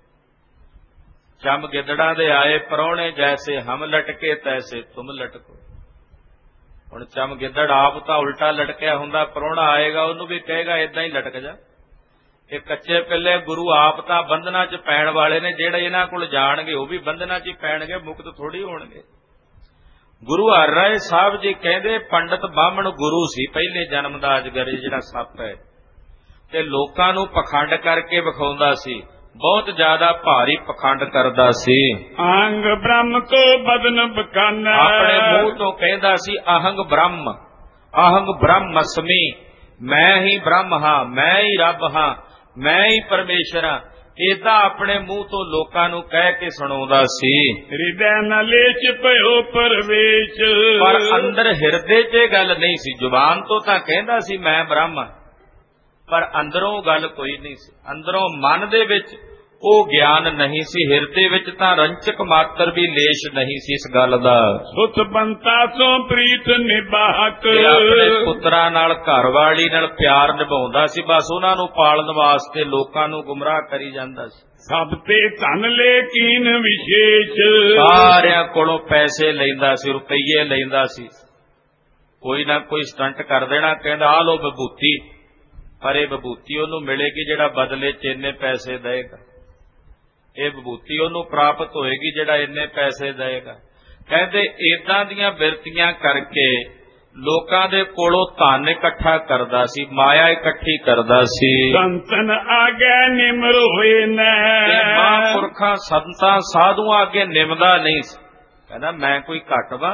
ਚੰਮ ਗਿੱਦੜਾਂ ਦੇ ਆਏ ਪਰੌਣੇ, ਜੈਸੇ ਹਮ ਲਟਕੇ ਤੈਸੇ ਤੁਮ ਲਟਕੋ। ਹੁਣ ਚੰਮ ਗਿੱਦੜ ਆਪ ਤਾਂ ਉਲਟਾ ਲਟਕਿਆ ਹੁੰਦਾ, ਪਰੌਣਾ ਆਏਗਾ ਉਹਨੂੰ ਵੀ ਕਹੇਗਾ ਏਦਾਂ ਹੀ ਲਟਕ ਜਾ। ਇਹ ਕੱਚੇ ਪਿੱਲੇ ਗੁਰੂ ਆਪ ਤਾਂ ਬੰਧਨਾਂ 'ਚ ਪੈਣ ਵਾਲੇ ਨੇ, ਜਿਹੜੇ ਇਹਨਾਂ ਕੋਲ ਜਾਣਗੇ ਉਹ ਵੀ ਬੰਧਨਾਂ 'ਚ ਹੀ ਪੈਣਗੇ, ਮੁਕਤ ਥੋੜੀ ਹੋਣਗੇ। ਗੁਰੂ ਹਰਿ ਰਾਏ ਸਾਹਿਬ ਜੀ ਕਹਿੰਦੇ ਪੰਡਤ ਬਾਹਮਣ ਗੁਰੂ ਸੀ ਪਹਿਲੇ ਜਨਮ ਦਾ ਅਜਗਰ ਜਿਹੜਾ ਸੱਪ ਹੈ, ਤੇ ਲੋਕਾਂ ਨੂੰ ਪਖੰਡ ਕਰਕੇ ਵਿਖਾਉਂਦਾ ਸੀ, ਬਹੁਤ ਜ਼ਿਆਦਾ ਭਾਰੀ ਪਖੰਡ ਕਰਦਾ ਸੀ। ਅਹੰਗ ਬ੍ਰਹਮ ਕੋ ਬਦਨ ਬਕਾਨਾ, ਆਪਣੇ ਮੂੰਹ ਤੋਂ ਕਹਿੰਦਾ ਸੀ ਅਹੰਗ ਬ੍ਰਹਮ, ਅਹੰਗ ਬ੍ਰਹਮ ਅਸਮੀ, ਮੈਂ ਹੀ ਬ੍ਰਹਮ ਹਾਂ, ਮੈਂ ਹੀ ਰੱਬ ਹਾਂ, ਮੈਂ ਹੀ ਪਰਮੇਸ਼ਰ ਹਾਂ। ਏਦਾਂ ਆਪਣੇ ਮੂੰਹ ਤੋਂ ਲੋਕਾਂ ਨੂੰ ਕਹਿ ਕੇ ਸੁਣਾਉਂਦਾ ਸੀ। ਹਿਰਦੈ ਨ ਲੇਚ ਭਇਓ ਪਰਵੇਸ਼, ਪਰ ਅੰਦਰ ਹਿਰਦੇ 'ਚ ਇਹ ਗੱਲ ਨਹੀਂ ਸੀ। ਜ਼ੁਬਾਨ ਤੋਂ ਤਾਂ ਕਹਿੰਦਾ ਸੀ ਮੈਂ ਬ੍ਰਹਮ, ਪਰ ਅੰਦਰੋਂ ਗੱਲ ਕੋਈ ਨਹੀਂ ਸੀ। ਅੰਦਰੋਂ ਮਨ ਦੇ ਵਿੱਚ ਉਹ ਗਿਆਨ ਨਹੀਂ ਸੀ, ਹਿਰਦੇ ਵਿੱਚ ਤਾਂ ਰੰਚਕ ਮਾਤਰ ਵੀ ਲੇਸ਼ ਨਹੀਂ ਸੀ ਇਸ ਗੱਲ ਦਾ। ਸੁਤ ਬੰਤਾ ਸੋ ਪ੍ਰੀਤ ਨਿਭਾਕ, ਆਪਣੇ ਪੁੱਤਰਾਂ ਨਾਲ, ਘਰ ਵਾਲੀ ਨਾਲ ਪਿਆਰ ਨਿਭਾਉਂਦਾ ਸੀ, ਬਸ ਉਹਨਾਂ ਨੂੰ ਪਾਲਣ ਵਾਸਤੇ ਲੋਕਾਂ ਨੂੰ ਗੁੰਮਰਾਹ ਕਰੀ ਜਾਂਦਾ ਸੀ। ਸਭ ਤੇ ਧਨ ਲੇਕੀਨ ਵਿਸ਼ੇਸ਼, ਸਾਰਿਆਂ ਕੋਲੋਂ ਪੈਸੇ ਲੈਂਦਾ ਸੀ, ਰੁਪਈਏ ਲੈਂਦਾ ਸੀ, ਕੋਈ ਨਾ ਕੋਈ ਸਟੰਟ ਕਰ ਦੇਣਾ, ਕਹਿੰਦਾ ਆ ਲੋ ਵਿਭੂਤੀ, ਪਰ ਇਹ ਵਿਭੂਤੀ ਉਹਨੂੰ ਮਿਲੇਗੀ ਜਿਹੜਾ ਬਦਲੇ 'ਚ ਇੰਨੇ ਪੈਸੇ ਦੇਏਗਾ। ਇਹ ਵਿਭੂਤੀ ਉਹਨੂੰ ਪ੍ਰਾਪਤ ਹੋਏਗੀ ਜਿਹੜਾ ਇੰਨੇ ਪੈਸੇ ਦੇਏਗਾ। ਕਹਿੰਦੇ ਏਦਾਂ ਦੀਆਂ ਬਿਰਤੀਆਂ ਕਰਕੇ ਲੋਕਾਂ ਦੇ ਕੋਲੋਂ ਧਨ ਇਕੱਠਾ ਕਰਦਾ ਸੀ, ਮਾਇਆ ਇਕੱਠੀ ਕਰਦਾ ਸੀ। ਸੰਤਨ ਆਗੇ ਨਿਮਰ ਹੋਏ ਨੇ, ਮਹਾਂਪੁਰਖਾਂ ਸੰਤਾਂ ਸਾਧੂਆਂ ਅੱਗੇ ਨਿਮਦਾ ਨਹੀਂ ਸੀ। ਕਹਿੰਦਾ ਮੈਂ ਕੋਈ ਘੱਟ ਵਾਂ,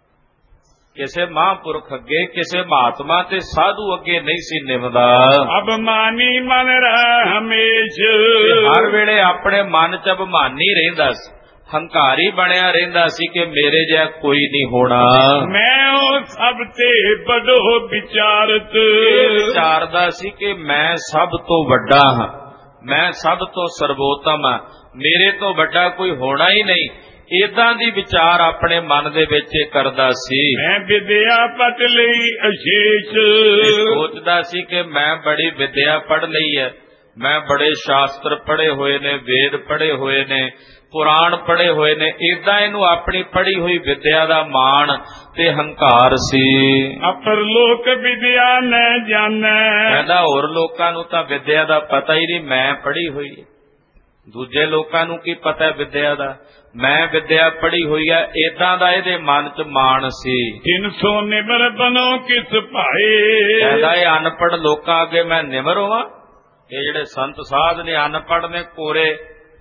ਕਿਸੇ ਮਹਾਂਪੁਰਖ ਅੱਗੇ, ਕਿਸੇ ਮਹਾਤਮਾ ਤੇ ਸਾਧੂ ਅੱਗੇ ਨਹੀਂ ਸੀ ਨਿਮਦਾ। ਅਭਿਮਾਨੀ ਮਨ ਰਹਿ ਹਮੇਸ਼, ਹਰ ਵੇਲੇ ਆਪਣੇ ਮਨ ਚ ਅਭਿਮਾਨੀ ਰਹਿੰਦਾ ਸੀ, ਹੰਕਾਰੀ ਬਣਿਆ ਰਹਿੰਦਾ ਸੀ ਕਿ ਮੇਰੇ ਜਿਹਾ ਕੋਈ ਨਹੀਂ ਹੋਣਾ। ਮੈਂ ਉਹ ਸਭ ਤੇ ਵੱਡੋ ਵਿਚਾਰਤ, ਵਿਚਾਰਦਾ ਸੀ ਕਿ ਮੈਂ ਸਭ ਤੋਂ ਵੱਡਾ ਹਾਂ, ਮੈਂ ਸਭ ਤੋਂ ਸਰਵੋਤਮ ਹਾਂ, ਮੇਰੇ ਤੋਂ ਵੱਡਾ ਕੋਈ ਹੋਣਾ ਹੀ ਨਹੀਂ। ਏਦਾਂ ਦੀ ਵਿਚਾਰ ਆਪਣੇ ਮਨ ਦੇ ਵਿੱਚ ਕਰਦਾ ਸੀ। ਮੈਂ ਵਿਦਿਆ ਪਟ ਲਈ ਅਸ਼ੇਸ਼, ਸੋਚਦਾ ਸੀ ਕਿ ਮੈਂ ਬੜੀ ਵਿਦਿਆ ਪੜ੍ਹ ਲਈ ਹੈ, ਮੈਂ ਬੜੇ ਸ਼ਾਸਤਰ ਪੜ੍ਹੇ ਹੋਏ ਨੇ, ਵੇਦ ਪੜ੍ਹੇ ਹੋਏ ਨੇ, ਪੁਰਾਣ ਪੜ੍ਹੇ ਹੋਏ ਨੇ। ਏਦਾਂ ਇਹਨੂੰ ਆਪਣੀ ਪੜ੍ਹੀ ਹੋਈ ਵਿਦਿਆ ਦਾ ਮਾਣ ਤੇ ਹੰਕਾਰ ਸੀ। ਅਪਰ ਲੋਕ ਵਿਦਿਆ ਨ ਜਾਣੈ, ਕਹਿੰਦਾ ਹੋਰ ਲੋਕਾਂ ਨੂੰ ਤਾਂ ਵਿਦਿਆ ਦਾ ਪਤਾ ਹੀ ਨਹੀਂ, ਮੈਂ ਪੜ੍ਹੀ ਹੋਈ ਹੈ। ਦੂਜੇ ਲੋਕਾਂ ਨੂੰ ਕੀ ਪਤਾ ਵਿਦਿਆ ਦਾ, ਮੈਂ ਵਿਦਿਆ ਪੜ੍ਹੀ ਹੋਈ ਹੈ। ਏਦਾਂ ਦਾ ਇਹਦੇ ਮਨ ਚ ਮਾਣ ਸੀ। ਤਿੰਨ ਸੌ ਨਿਮਰ ਬਨੋ ਕਿਸ ਭਾਏ, ਕਹਿੰਦਾ ਇਹ ਅਨਪੜ੍ਹ ਲੋਕਾਂ ਅੱਗੇ ਮੈਂ ਨਿਮਰ ਹੋਵਾਂ। ਇਹ ਜਿਹੜੇ ਸੰਤ ਸਾਧ ਨੇ ਅਨਪੜ੍ਹ ਨੇ, ਕੋਰੇ,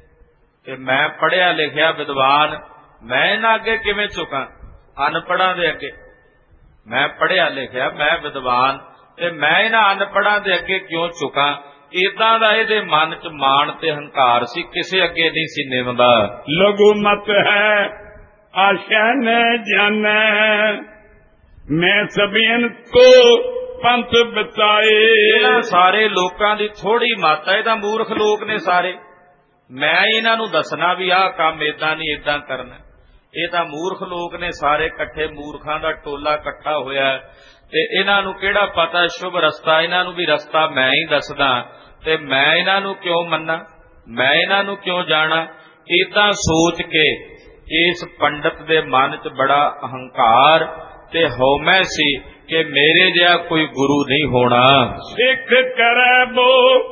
ਤੇ ਮੈਂ ਪੜ੍ਹਿਆ ਲਿਖਿਆ ਵਿਦਵਾਨ, ਮੈਂ ਇਹਨਾਂ ਅੱਗੇ ਕਿਵੇਂ ਝੁਕਾਂ? ਅਨਪੜ੍ਹਾਂ ਦੇ ਅੱਗੇ ਮੈਂ ਪੜ੍ਹਿਆ ਲਿਖਿਆ, ਮੈਂ ਵਿਦਵਾਨ, ਤੇ ਮੈਂ ਇਹਨਾਂ ਅਨਪੜ੍ਹਾਂ ਦੇ ਅੱਗੇ ਕਿਉਂ ਝੁਕਾਂ? ਏਦਾਂ ਦਾ ਇਹਦੇ ਮਨ ਚ ਮਾਣ ਤੇ ਹੰਕਾਰ ਸੀ, ਕਿਸੇ ਅੱਗੇ ਨਹੀਂ ਸੀ ਨਿਮਦਾ। ਲਘੂ ਮਤ ਹੈ ਆਸ਼ਾ ਨ ਜਾਣੈ, ਮੈਂ ਸਭੀਨ ਕੋ ਪੰਥ ਬਤਾਏ। ਇਹਨਾਂ ਸਾਰੇ ਲੋਕਾਂ ਦੀ ਥੋੜੀ ਮੱਤ ਹੈ, ਇਹਦਾ ਮੂਰਖ ਲੋਕ ਨੇ ਸਾਰੇ। ਮੈਂ ਇਹਨਾਂ ਨੂੰ ਦੱਸਣਾ ਵੀ ਆਹ ਕੰਮ ਏਦਾਂ ਨਹੀਂ, ਏਦਾਂ ਕਰਨਾ। ਇਹ ਤਾਂ ਮੂਰਖ ਲੋਕ ਨੇ ਸਾਰੇ ਇਕੱਠੇ, ਮੂਰਖਾਂ ਦਾ ਟੋਲਾ ਇਕੱਠਾ ਹੋਇਆ, ਤੇ ਇਹਨਾਂ ਨੂੰ ਕਿਹੜਾ ਪਤਾ ਸ਼ੁਭ ਰਸਤਾ? ਇਹਨਾਂ ਨੂੰ ਵੀ ਰਸਤਾ ਮੈਂ ਹੀ ਦੱਸਦਾ, ਤੇ ਮੈਂ ਇਹਨਾਂ ਨੂੰ ਕਿਉਂ ਮੰਨਾਂ, ਮੈਂ ਇਹਨਾਂ ਨੂੰ ਕਿਉਂ ਜਾਣਾ? ਏਦਾਂ ਸੋਚ ਕੇ ਇਸ ਪੰਡਤ ਦੇ ਮਨ ਚ ਬੜਾ ਅਹੰਕਾਰ ਤੇ ਹਉਮੈ ਸੀ ਕਿ ਮੇਰੇ ਜਿਹਾ ਕੋਈ ਗੁਰੂ ਨਹੀਂ ਹੋਣਾ। ਸਿੱਖ ਕਰੈ ਬੋ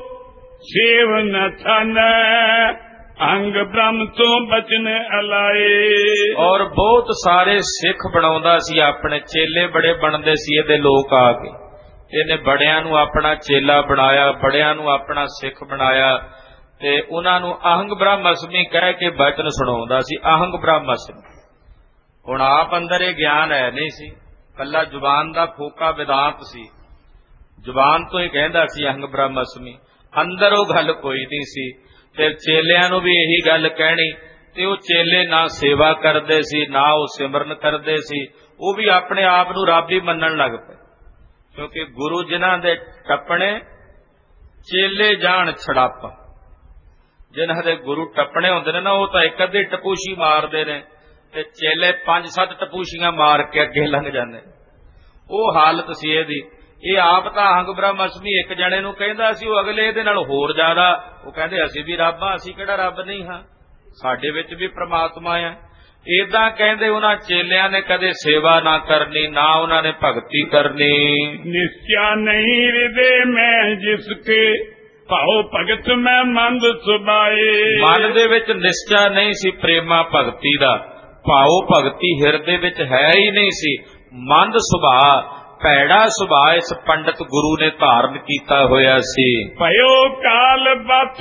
ਸੇਵ ਨ ਥਾਨੈ, ਅੰਗ ਬ੍ਰਹਮ ਤੋਂ ਬਚਨ ਅਲਾਏ। ਔਰ ਬਹੁਤ ਸਾਰੇ ਸਿੱਖ ਬਣਾਉਂਦਾ ਸੀ, ਆਪਣੇ ਚੇਲੇ ਬੜੇ ਬਣਦੇ ਸੀ ਇਹਦੇ ਲੋਕ ਆ ਕੇ। ਇਹਨੇ ਬੜਿਆਂ ਨੂੰ ਆਪਣਾ ਚੇਲਾ ਬਣਾਇਆ, ਬੜਿਆਂ ਨੂੰ ਆਪਣਾ ਸਿੱਖ ਬਣਾਇਆ, ਤੇ ਉਹਨਾਂ ਨੂੰ ਅਹੰਗ ਬ੍ਰਹਮਸਮੀ ਕਹਿ ਕੇ ਬਚਨ ਸੁਣਾਉਂਦਾ ਸੀ। ਅਹੰਗ ਬ੍ਰਹਮਸਮੀ ਹੁਣ ਆਪ ਅੰਦਰ ਇਹ ਗਿਆਨ ਹੈ ਨਹੀਂ ਸੀ, ਕੱਲਾ ਜ਼ੁਬਾਨ ਦਾ ਫੋਕਾ ਵਿਦਾਂਤ ਸੀ, ਜ਼ੁਬਾਨ ਤੋਂ ਹੀ ਕਹਿੰਦਾ ਸੀ ਅਹੰਗ ਬ੍ਰਹਮਸਮੀ, ਅੰਦਰ ਉਹ ਗੱਲ ਕੋਈ ਨਹੀਂ ਸੀ। ਤੇ ਚੇਲਿਆਂ ਨੂੰ ਵੀ ਇਹੀ ਗੱਲ ਕਹਿਣੀ, ਤੇ ਉਹ ਚੇਲੇ ਨਾ ਸੇਵਾ ਕਰਦੇ ਸੀ, ਨਾ ਉਹ ਸਿਮਰਨ ਕਰਦੇ ਸੀ, ਉਹ ਵੀ ਆਪਣੇ ਆਪ ਨੂੰ ਰੱਬ ਹੀ ਮੰਨਣ ਲੱਗ ਪਏ। ਕਿਉਂਕਿ ਗੁਰੂ ਜਿਨ੍ਹਾਂ ਦੇ ਟੱਪਣੇ, ਚੇਲੇ ਜਾਣ ਛੜਾਪਾ। ਜਿਨ੍ਹਾਂ ਦੇ ਗੁਰੂ ਟੱਪਣੇ ਹੁੰਦੇ ਨੇ ਨਾ, ਉਹ ਤਾਂ ਇੱਕ ਅੱਧੀ ਟਪੂਸ਼ੀ ਮਾਰਦੇ ਨੇ, ਤੇ ਚੇਲੇ ਪੰਜ ਸੱਤ ਟਪੂਸ਼ੀਆਂ ਮਾਰ ਕੇ ਅੱਗੇ ਲੰਘ ਜਾਂਦੇ। ਉਹ ਹਾਲਤ ਸੀ ਇਹਦੀ। ਇਹ ਆਪ ਤਾਂ ਅਹੰਗ ਬ੍ਰਹਮਸਮੀ ਇੱਕ ਜਣੇ ਨੂੰ ਕਹਿੰਦਾ ਸੀ, ਉਹ ਅਗਲੇ ਇਹਦੇ ਨਾਲ ਹੋਰ ਜ਼ਿਆਦਾ, ਉਹ ਕਹਿੰਦੇ ਅਸੀਂ ਵੀ ਰੱਬ ਹਾਂ, ਅਸੀਂ ਕਿਹੜਾ ਰੱਬ ਨਹੀਂ ਹਾਂ, ਸਾਡੇ ਵਿੱਚ ਵੀ ਪ੍ਰਮਾਤਮਾ ਆ। ਏਦਾਂ ਕਹਿੰਦੇ ਉਹਨਾਂ ਚੇਲਿਆਂ ਨੇ ਕਦੇ ਸੇਵਾ ਨਾ ਕਰਨੀ, ਨਾ ਉਹਨਾਂ ਨੇ ਭਗਤੀ ਕਰਨੀ। ਨਿਸ਼ਚਾ ਨਹੀਂ ਹਿਰਦੇ ਮੈਂ ਜਿਸ ਕੇ ਭਾਉ ਭਗਤ ਮੈਂ ਮੰਦ ਸੁਭਾਏ। ਮਨ ਦੇ ਵਿੱਚ ਨਿਸ਼ਚਾ ਨਹੀਂ ਸੀ ਪ੍ਰੇਮਾ ਭਗਤੀ ਦਾ, ਭਾਉ ਭਗਤੀ ਹਿਰਦੇ ਵਿੱਚ ਹੈ ਹੀ ਨਹੀਂ ਸੀ। ਮੰਦ ਸੁਭਾਅ, ਭੈੜਾ ਸੁਭਾਅ ਇਸ ਪੰਡਤ ਗੁਰੂ ਨੇ ਧਾਰਨ ਕੀਤਾ ਹੋਇਆ ਸੀ। ਭਇਓ ਕਾਲ ਬਤ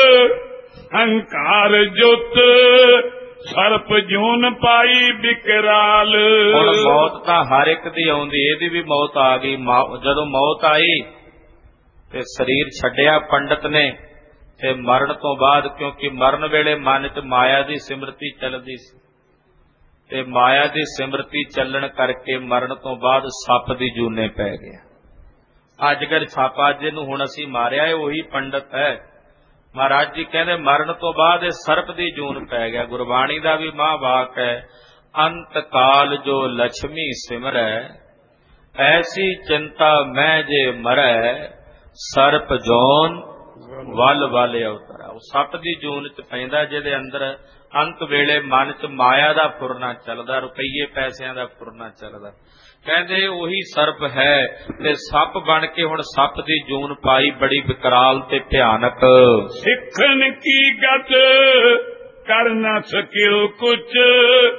ਹੰਕਾਰ ਜੁਤ, ਸਰਪ ਜੂਨ ਪਾਈ ਬਿਕਰਾਲ। ਹੁਣ ਮੌਤ ਤਾਂ ਹਰ ਇੱਕ ਦੀ ਆਉਂਦੀ, ਇਹਦੀ ਵੀ ਮੌਤ ਆ ਗਈ। ਜਦੋਂ ਮੌਤ ਆਈ ਤੇ ਸਰੀਰ ਛੱਡਿਆ ਪੰਡਤ ਨੇ, ਤੇ ਮਰਨ ਤੋਂ ਬਾਅਦ, ਕਿਉਂਕਿ ਮਰਨ ਵੇਲੇ ਮਨ ਚ ਮਾਇਆ ਦੀ ਸਿਮਰਤੀ ਚੱਲਦੀ ਸੀ, ਤੇ ਮਾਇਆ ਦੀ ਸਿਮਰਤੀ ਚੱਲਣ ਕਰਕੇ ਮਰਨ ਤੋਂ ਬਾਅਦ ਸੱਪ ਦੀ ਜੂਨੇ ਪੈ ਗਿਆ। ਅੱਜ ਕੱਲ੍ਹ ਸੱਪ, ਅੱਜ ਇਹਨੂੰ ਹੁਣ ਅਸੀਂ ਮਾਰਿਆ, ਇਹ ਉਹੀ ਪੰਡਤ ਹੈ। ਮਹਾਰਾਜ ਜੀ ਕਹਿੰਦੇ ਮਰਨ ਤੋਂ ਬਾਅਦ ਇਹ ਸਰਪ ਦੀ ਜੂਨ ਪੈ ਗਿਆ। ਗੁਰਬਾਣੀ ਦਾ ਵੀ ਮਹਾਂਵਾਕ ਹੈ, ਅੰਤ ਕਾਲ ਜੋ ਲక్ష్ਮੀ ਸਿਮਰੈ, ਐਸੀ ਚਿੰਤਾ ਮੈਂ ਜੇ ਮਰੈ, ਸਰਪ ਜੋਨ ਵੱਲ ਵੱਲ ਅਵਤਰਾ। ਉਹ ਸੱਪ ਦੀ ਜੂਨ ਚ ਪੈਂਦਾ, ਜਿਹਦੇ ਅੰਦਰ ਅੰਤ ਵੇਲੇ ਮਨ ਚ ਮਾਇਆ ਦਾ ਫੁਰਨਾ ਚੱਲਦਾ, ਰੁਪਈਏ ਪੈਸਿਆਂ ਦਾ ਫੁਰਨਾ ਚੱਲਦਾ। ਕਹਿੰਦੇ ਉਹੀ ਸਰਪ ਹੈ, ਤੇ ਸੱਪ ਬਣ ਕੇ ਹੁਣ ਸੱਪ ਦੀ ਜੂਨ ਪਾਈ, ਬੜੀ ਵਿਕਰਾਲ ਤੇ ਭਿਆਨਕ। ਸਿੱਖਣ ਕੀ ਗਤ ਕਰ ਨਾ ਸਕਿਓ ਕੁਛ,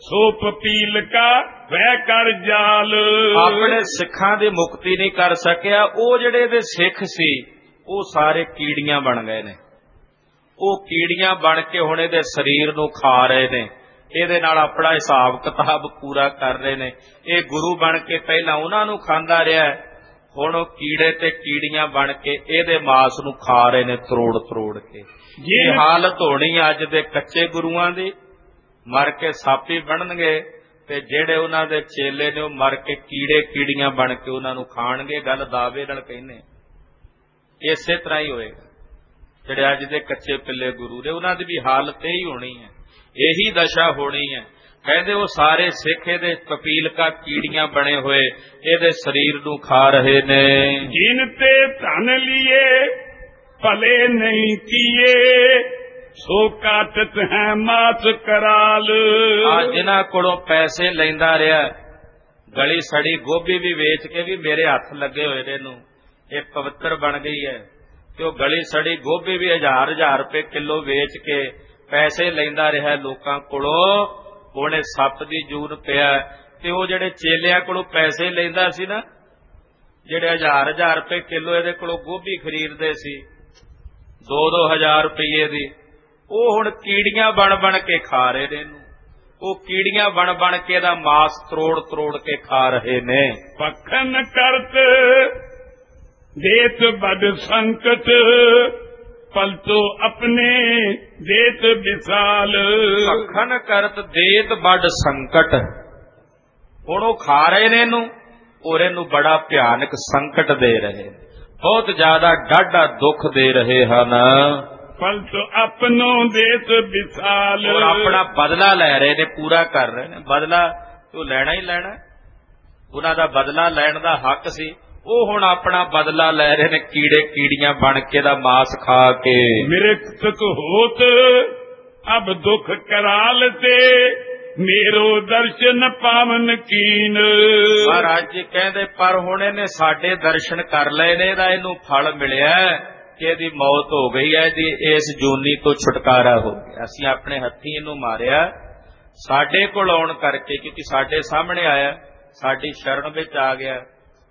ਸੋ ਪਪੀਲ ਕਾ ਵਹਿ ਕਰ ਜਾਲ। ਆਪਣੇ ਸਿੱਖਾਂ ਦੀ ਮੁਕਤੀ ਨਹੀਂ ਕਰ ਸਕਿਆ। ਉਹ ਜਿਹੜੇ ਇਹਦੇ ਸਿੱਖ ਸੀ ਉਹ ਸਾਰੇ ਕੀੜੀਆਂ ਬਣ ਗਏ ਨੇ। ਉਹ ਕੀੜੀਆਂ ਬਣ ਕੇ ਹੁਣ ਇਹਦੇ ਸਰੀਰ ਨੂੰ ਖਾ ਰਹੇ ਨੇ, ਇਹਦੇ ਨਾਲ ਆਪਣਾ ਹਿਸਾਬ ਕਿਤਾਬ ਪੂਰਾ ਕਰ ਰਹੇ ਨੇ। ਇਹ ਗੁਰੂ ਬਣ ਕੇ ਪਹਿਲਾਂ ਉਹਨਾਂ ਨੂੰ ਖਾਂਦਾ ਰਿਹਾ, ਹੁਣ ਉਹ ਕੀੜੇ ਤੇ ਕੀੜੀਆਂ ਬਣ ਕੇ ਇਹਦੇ ਮਾਸ ਨੂੰ ਖਾ ਰਹੇ ਨੇ ਤਰੋੜ ਤਰੋੜ ਕੇ। ਇਹ ਹਾਲਤ ਹੋਣੀ ਅੱਜ ਦੇ ਕੱਚੇ ਗੁਰੂਆਂ ਦੀ, ਮਰ ਕੇ ਸਾਪੀ ਬਣਨਗੇ ਤੇ ਜਿਹੜੇ ਉਹਨਾਂ ਦੇ ਚੇਲੇ ਨੇ ਉਹ ਮਰ ਕੇ ਕੀੜੇ ਕੀੜੀਆਂ ਬਣ ਕੇ ਉਹਨਾਂ ਨੂੰ ਖਾਣਗੇ। ਗੱਲ ਦਾਅਵੇ ਨਾਲ ਕਹਿੰਦੇ, ਇਸੇ ਤਰ੍ਹਾਂ ਹੀ ਹੋਏਗਾ। ਜਿਹੜੇ ਅੱਜ ਦੇ ਕੱਚੇ ਪਿੱਲੇ ਗੁਰੂ ਨੇ ਉਹਨਾਂ ਦੀ ਵੀ ਹਾਲਤ ਇਹੀ ਹੋਣੀ ਹੈ, ਇਹੀ ਦਸ਼ਾ ਹੋਣੀ ਹੈ। ਕਹਿੰਦੇ ਉਹ ਸਾਰੇ ਸਿੱਖ ਇਹਦੇ ਪਪੀਲਕਾ ਕੀੜੀਆਂ ਬਣੇ ਹੋਏ ਇਹਦੇ ਸਰੀਰ ਨੂੰ ਖਾ ਰਹੇ ਨੇ। ਜਿਨ ਤੇ ਧਨ ਲਿਏ ਭਲੇ ਨਹੀਂ ਕੀਏ, ਸੋ ਕਾਟਤ ਹੈ ਮਾਸ ਕਰਾਲ। ਆ ਜਿਨ੍ਹਾਂ ਕੋਲੋਂ ਪੈਸੇ ਲੈਂਦਾ ਰਿਹਾ, ਗਲੀ ਸੜੀ ਗੋਭੀ ਵੀ ਵੇਚ ਕੇ ਵੀ ਮੇਰੇ ਹੱਥ ਲੱਗੇ ਹੋਏ ਨੇ, ਇਹਨੂੰ ਇਹ ਪਵਿੱਤਰ ਬਣ ਗਈ ਹੈ। ਤੇ ਉਹ ਗਲੀ ਸੜੀ ਗੋਭੀ ਵੀ ਹਜ਼ਾਰ ਹਜ਼ਾਰ ਰੁਪਏ ਕਿਲੋ ਵੇਚ ਕੇ ਪੈਸੇ ਲੈਂਦਾ ਰਿਹਾ ਲੋਕਾਂ ਕੋਲੋਂ, ਉਹਨੇ ਸੱਪ ਦੀ ਜੂਨ ਪਿਆ। ਤੇ ਉਹ ਜਿਹੜੇ ਚੇਲਿਆਂ ਕੋਲੋਂ ਪੈਸੇ ਲੈਂਦਾ ਸੀ ਨਾ, ਜਿਹੜੇ ਹਜ਼ਾਰ ਹਜ਼ਾਰ ਰੁਪਏ ਕਿਲੋ ਇਹਦੇ ਕੋਲੋਂ ਗੋਭੀ ਖਰੀਦਦੇ ਸੀ ਦੋ ਦੋ ਹਜ਼ਾਰ ਰੁਪਏ ਦੀ, ਉਹ ਹੁਣ ਕੀੜੀਆਂ ਬਣ ਬਣ ਕੇ ਖਾ ਰਹੇ ਨੇ ਇਹਨੂੰ। ਉਹ ਕੀੜੀਆਂ ਬਣ ਬਣ ਕੇ ਇਹਦਾ ਮਾਸ ਤਰੋੜ ਤਰੋੜ ਕੇ ਖਾ ਰਹੇ ਨੇ। ਪਖਨ ਕਰਤ ਦੇਤ ਬਦ ਸੰਕਟ, ਪਲਤੋ ਆਪਣੇ ਦੇਤ ਵਿਸਾਲ। ਪਖਨ ਕਰਤ ਦੇਤ ਬੜ ਸੰਕਟ, ਹੁਣ ਉਹ ਖਾ ਰਹੇ ਨੇ ਇਹਨੂੰ ਔਰ ਇਹਨੂੰ ਬੜਾ ਭਿਆਨਕ ਸੰਕਟ ਦੇ ਰਹੇ, ਬਹੁਤ ਜ਼ਿਆਦਾ ਡਾਢਾ ਦੁੱਖ ਦੇ ਰਹੇ ਹਨ। ਪਲਤੋ ਆਪਣੋ ਦੇਤ ਵਿਸਾਲ, ਔਰ ਆਪਣਾ ਬਦਲਾ ਲੈ ਰਹੇ ਨੇ, ਪੂਰਾ ਕਰ ਰਹੇ ਨੇ। ਬਦਲਾ ਉਹ ਲੈਣਾ ਹੀ ਲੈਣਾ, ਉਹਨਾਂ ਦਾ ਬਦਲਾ ਲੈਣ ਦਾ ਹੱਕ ਸੀ। ਉਹ ਹੁਣ ਆਪਣਾ ਬਦਲਾ ਲੈ ਰਹੇ ਨੇ ਕੀੜੇ ਕੀੜੀਆਂ ਬਣ ਕੇ ਦਾ ਮਾਸ ਖਾ ਕੇ। ਮ੍ਰਿਤਕ ਹੋਤ ਅਬ ਦੁੱਖ ਕਰਾਲ ਤੇ, ਮੇਰੋ ਦਰਸ਼ਨ ਪਾਵਨ ਕੀਨ। ਮਹਾਰਾਜ ਜੀ ਕਹਿੰਦੇ ਪਰ ਹੁਣ ਇਹਨੇ ਸਾਡੇ ਦਰਸ਼ਨ ਕਰ ਲਏ ਨੇ, ਇਹਦਾ ਇਹਨੂੰ ਫਲ ਮਿਲਿਆ ਕਿ ਇਹਦੀ ਮੌਤ ਹੋ ਗਈ ਹੈ, ਇਹਦੀ ਇਸ ਜੂਨੀ ਤੋਂ ਛੁਟਕਾਰਾ ਹੋ ਗਿਆ। ਅਸੀਂ ਆਪਣੇ ਹੱਥੀਂ ਇਹਨੂੰ ਮਾਰਿਆ ਸਾਡੇ ਕੋਲ ਆਉਣ ਕਰਕੇ, ਕਿਉਂਕਿ ਸਾਡੇ ਸਾਹਮਣੇ ਆਇਆ, ਸਾਡੀ ਸ਼ਰਨ ਵਿੱਚ ਆ ਗਿਆ,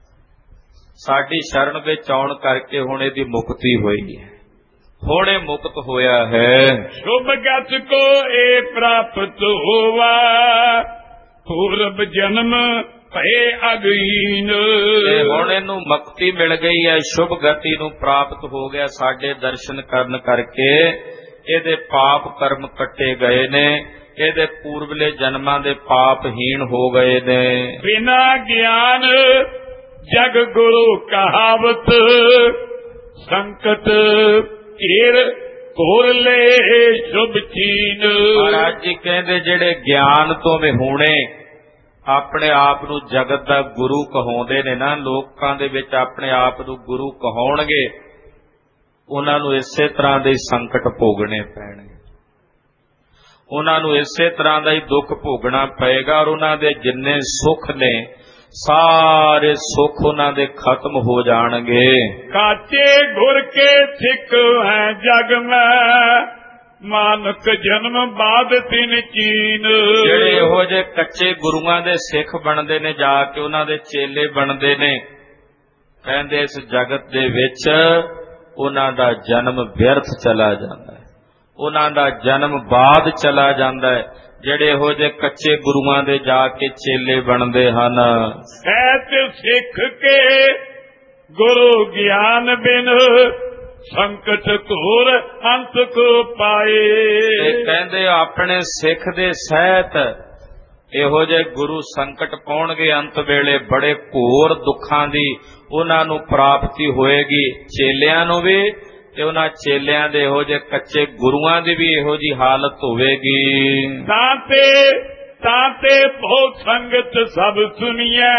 ਸਾਡੀ ਸ਼ਰਨ ਵਿੱਚ ਆਉਣ ਕਰਕੇ ਹੁਣ ਇਹਦੀ ਮੁਕਤੀ ਹੋਈ ਹੈ, ਹੁਣ ਇਹ ਮੁਕਤ ਹੋਇਆ ਹੈ। ਸ਼ੁਭ ਗਤ ਕੋ ਇਹ ਪ੍ਰਾਪਤ ਹੋਵਾ, ਪੂਰਬ ਜਨਮ ਭਏ ਅਗੀਨ। ਤੇ ਹੁਣ ਇਹਨੂੰ ਮੁਕਤੀ ਮਿਲ ਗਈ ਹੈ, ਸ਼ੁਭ ਗਤੀ ਨੂੰ ਪ੍ਰਾਪਤ ਹੋ ਗਿਆ। ਸਾਡੇ ਦਰਸ਼ਨ ਕਰਨ ਕਰਕੇ ਇਹਦੇ ਪਾਪ ਕਰਮ ਕੱਟੇ ਗਏ ਨੇ, ਇਹਦੇ ਪੂਰਬਲੇ ਜਨਮਾਂ ਦੇ ਪਾਪਹੀਣ ਹੋ ਗਏ ਨੇ। ਬਿਨਾ ਗਿਆਨ ਜਗ ਗੁਰੂ ਕਹਾਵਤ, ਸੰਕਟ ਘੇਰ ਘੋਰ ਲੈ ਸ਼ੁਭ ਚੀਨ। ਮਹਾਰਾਜ ਜੀ ਕਹਿੰਦੇ ਜਿਹੜੇ ਗਿਆਨ ਤੋਂ ਵਿਹੂਣੇ ਆਪਣੇ ਆਪ ਨੂੰ ਜਗਤ ਦਾ ਗੁਰੂ ਕਹਾਉਂਦੇ ਨੇ ਨਾ, ਲੋਕਾਂ ਦੇ ਵਿੱਚ ਆਪਣੇ ਆਪ ਨੂੰ ਗੁਰੂ ਕਹਾਉਣਗੇ, ਉਹਨਾਂ ਨੂੰ ਇਸੇ ਤਰ੍ਹਾਂ ਦੇ ਸੰਕਟ ਭੋਗਣੇ ਪੈਣਗੇ, ਉਹਨਾਂ ਨੂੰ ਇਸੇ ਤਰ੍ਹਾਂ ਦਾ ਹੀ ਦੁੱਖ ਭੋਗਣਾ ਪਏਗਾ। ਔਰ ਉਹਨਾਂ ਦੇ ਜਿੰਨੇ ਸੁੱਖ ਨੇ ਸਾਰੇ ਸੁੱਖ ਉਹਨਾਂ ਦੇ ਖਤਮ ਹੋ ਜਾਣਗੇ। ਕਾਚੇ ਗੁਰ ਕੇ ਸਿੱਖ ਹੈ ਜਗ ਮੈਂ, ਮਾਨਕ ਜਨਮ ਬਾਦ ਤਿਨ ਚੀਨ। ਜਿਹੜੇ ਇਹੋ ਜਿਹੇ ਕੱਚੇ ਗੁਰੂਆਂ ਦੇ ਸਿੱਖ ਬਣਦੇ ਨੇ, ਜਾ ਕੇ ਉਹਨਾਂ ਦੇ ਚੇਲੇ ਬਣਦੇ ਨੇ, ਕਹਿੰਦੇ ਇਸ ਜਗਤ ਦੇ ਵਿੱਚ ਉਹਨਾਂ ਦਾ ਜਨਮ ਵਿਅਰਥ ਚਲਾ ਜਾਂਦਾ ਹੈ, ਉਹਨਾਂ ਦਾ ਜਨਮ ਬਾਅਦ ਚਲਾ ਜਾਂਦਾ ਹੈ। ਜਿਹੜੇ ਇਹੋ ਜਿਹੇ ਕੱਚੇ ਗੁਰੂਆਂ ਦੇ ਜਾ ਕੇ ਚੇਲੇ ਬਣਦੇ ਹਨ। ਸਹਿਤ ਸਿੱਖ ਕੇ ਗੁਰੂ ਗਿਆਨ ਬਿਨ, ਸੰਕਟ ਘੋਰ ਅੰਤ ਕੋ ਪਾਏ। ਤੇ ਕਹਿੰਦੇ ਆਪਣੇ ਸਿੱਖ ਦੇ ਸਹਿਤ ਇਹੋ ਜਿਹੇ ਗੁਰੂ ਸੰਕਟ ਪਾਉਣਗੇ, ਅੰਤ ਵੇਲੇ ਬੜੇ ਘੋਰ ਦੁੱਖਾਂ ਦੀ ਉਹਨਾਂ ਨੂੰ ਪ੍ਰਾਪਤੀ ਹੋਏਗੀ, ਚੇਲਿਆਂ ਨੂੰ ਵੀ ਤੇ ਉਹਨਾਂ ਚੇਲਿਆਂ ਦੇ ਇਹੋ ਜਿਹੇ ਕੱਚੇ ਗੁਰੂਆਂ ਦੀ ਵੀ ਇਹੋ ਜਿਹੀ ਹਾਲਤ ਹੋਵੇਗੀ। ਤਾਂ ਤੇ ਤਾਂ ਤੇ ਬਹੁਤ ਸੰਗਤ ਸਭ ਸੁਣੀਐ,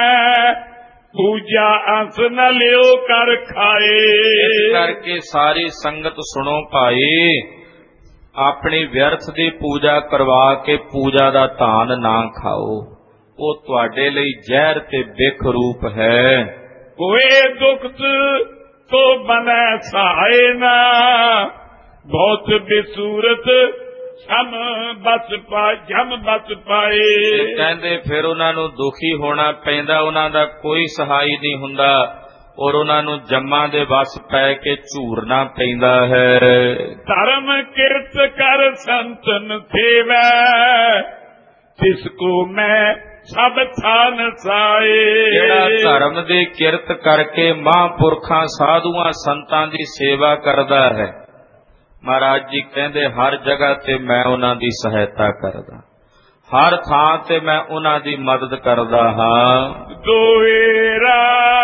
ਪੂਜਾ ਅੰਸ ਨ ਲਿਓ ਕਰ ਖਾਏ। ਇਸ ਕਰਕੇ ਸਾਰੀ ਸੰਗਤ ਸੁਣੋ ਭਾਈ, ਆਪਣੀ ਵਿਅਰਥ ਦੀ ਪੂਜਾ ਕਰਵਾ ਕੇ ਪੂਜਾ ਦਾ ਧਾਨ ਨਾ ਖਾਓ, ਉਹ ਤੁਹਾਡੇ ਲਈ ਜ਼ਹਿਰ ਤੇ ਬਿਖ ਰੂਪ ਹੈ। ਕੋਏ ਦੁਖਤ ਤੋ ਬਨੈ ਸਹਾਇ ਨਾ, ਬਹੁਤ ਬੇਸੂਰਤ ਸਮ ਬਸ ਪਾ ਜਮ ਬਸ ਪਾਏ। ਕਹਿੰਦੇ ਫਿਰ ਉਹਨਾਂ ਨੂੰ ਦੁਖੀ ਹੋਣਾ ਪੈਂਦਾ, ਉਹਨਾਂ ਦਾ ਕੋਈ ਸਹਾਈ ਨਹੀਂ ਹੁੰਦਾ ਔਰ ਉਹਨਾਂ ਨੂੰ ਜੰਮਾਂ ਦੇ ਵਸ ਪੈ ਕੇ ਝੂਰਨਾ ਪੈਂਦਾ ਹੈ। ਧਰਮ ਕਿਰਤ ਕਰ ਸੰਤਨ ਸੇਵੈ ਤਿਸ ਕੋ ਮੈਂ ਸਭ ਥਾਨ ਸਾਏ। ਜਿਹੜਾ ਧਰਮ ਦੀ ਕਿਰਤ ਕਰਕੇ ਮਹਾਂਪੁਰਖਾਂ ਸਾਧੂਆਂ ਸੰਤਾਂ ਦੀ ਸੇਵਾ ਕਰਦਾ ਹੈ, ਮਹਾਰਾਜ ਜੀ ਕਹਿੰਦੇ ਹਰ ਜਗ੍ਹਾ ਤੇ ਮੈਂ ਉਹਨਾਂ ਦੀ ਸਹਾਇਤਾ ਕਰਦਾ, ਹਰ ਥਾਂ ਤੇ ਮੈਂ ਉਹਨਾਂ ਦੀ ਮਦਦ ਕਰਦਾ ਹਾਂ। ਦੋਏਰਾ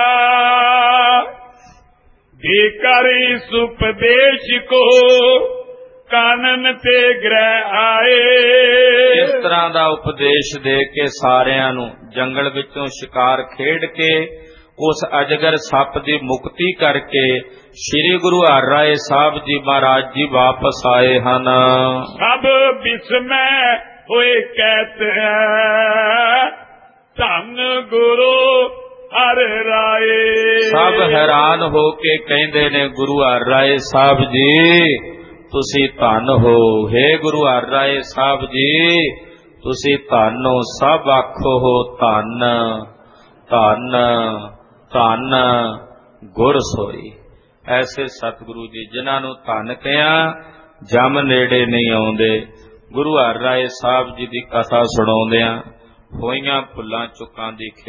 ਦੇ ਕਰੀ ਸੁਪਦੇਸ਼ ਕੋ ਕਾਨਨ ਤੇ ਗ੍ਰਹਿ ਆਏ। ਇਸ ਤਰ੍ਹਾਂ ਦਾ ਉਪਦੇਸ਼ ਦੇ ਕੇ ਸਾਰਿਆਂ ਨੂੰ ਜੰਗਲ ਵਿੱਚੋਂ ਸ਼ਿਕਾਰ ਖੇਡ ਕੇ ਉਸ ਅਜਗਰ ਸੱਪ ਦੀ ਮੁਕਤੀ ਕਰਕੇ ਸ੍ਰੀ ਗੁਰੂ ਹਰਿਰਾਏ ਸਾਹਿਬ ਜੀ ਮਹਾਰਾਜ ਜੀ ਵਾਪਸ ਆਏ ਹਨ। ਸਭ ਬਿਸਮੈ ਹੋਏ ਕਹਤੇ ਧੰਨ ਗੁਰੂ ਹਰਿਰਾਏ। ਸਭ ਹੈਰਾਨ ਹੋ ਕੇ ਕਹਿੰਦੇ ਨੇ ਗੁਰੂ ਹਰਿਰਾਏ ਸਾਹਿਬ ਜੀ ਤੁਸੀਂ ਧੰਨ ਹੋ। ਹੇ ਗੁਰੂ ਹਰਿਰਾਏ ਸਾਹਿਬ ਜੀ ਤੁਸੀਂ ਧੰਨ ਹੋ। ਸਭ ਆਖੋ ਹੋ ਧੰਨ ਧੰਨ ਧੰਨ ਗੁਰ ਸੋਈ। ਐਸੇ ਸਤਿਗੁਰੂ ਜੀ ਜਿਨ੍ਹਾਂ ਨੂੰ ਧੰਨ ਕਿਹਾ ਜਮ ਨੇੜੇ ਨਹੀਂ ਆਉਂਦੇ। ਗੁਰੂ ਹਰਿਰਾਏ ਸਾਹਿਬ ਜੀ ਦੀ ਕਥਾ ਸੁਣਾਉਂਦਿਆਂ ਹੋਈਆਂ ਭੁੱਲਾਂ ਚੁੱਕਾਂ ਦੀ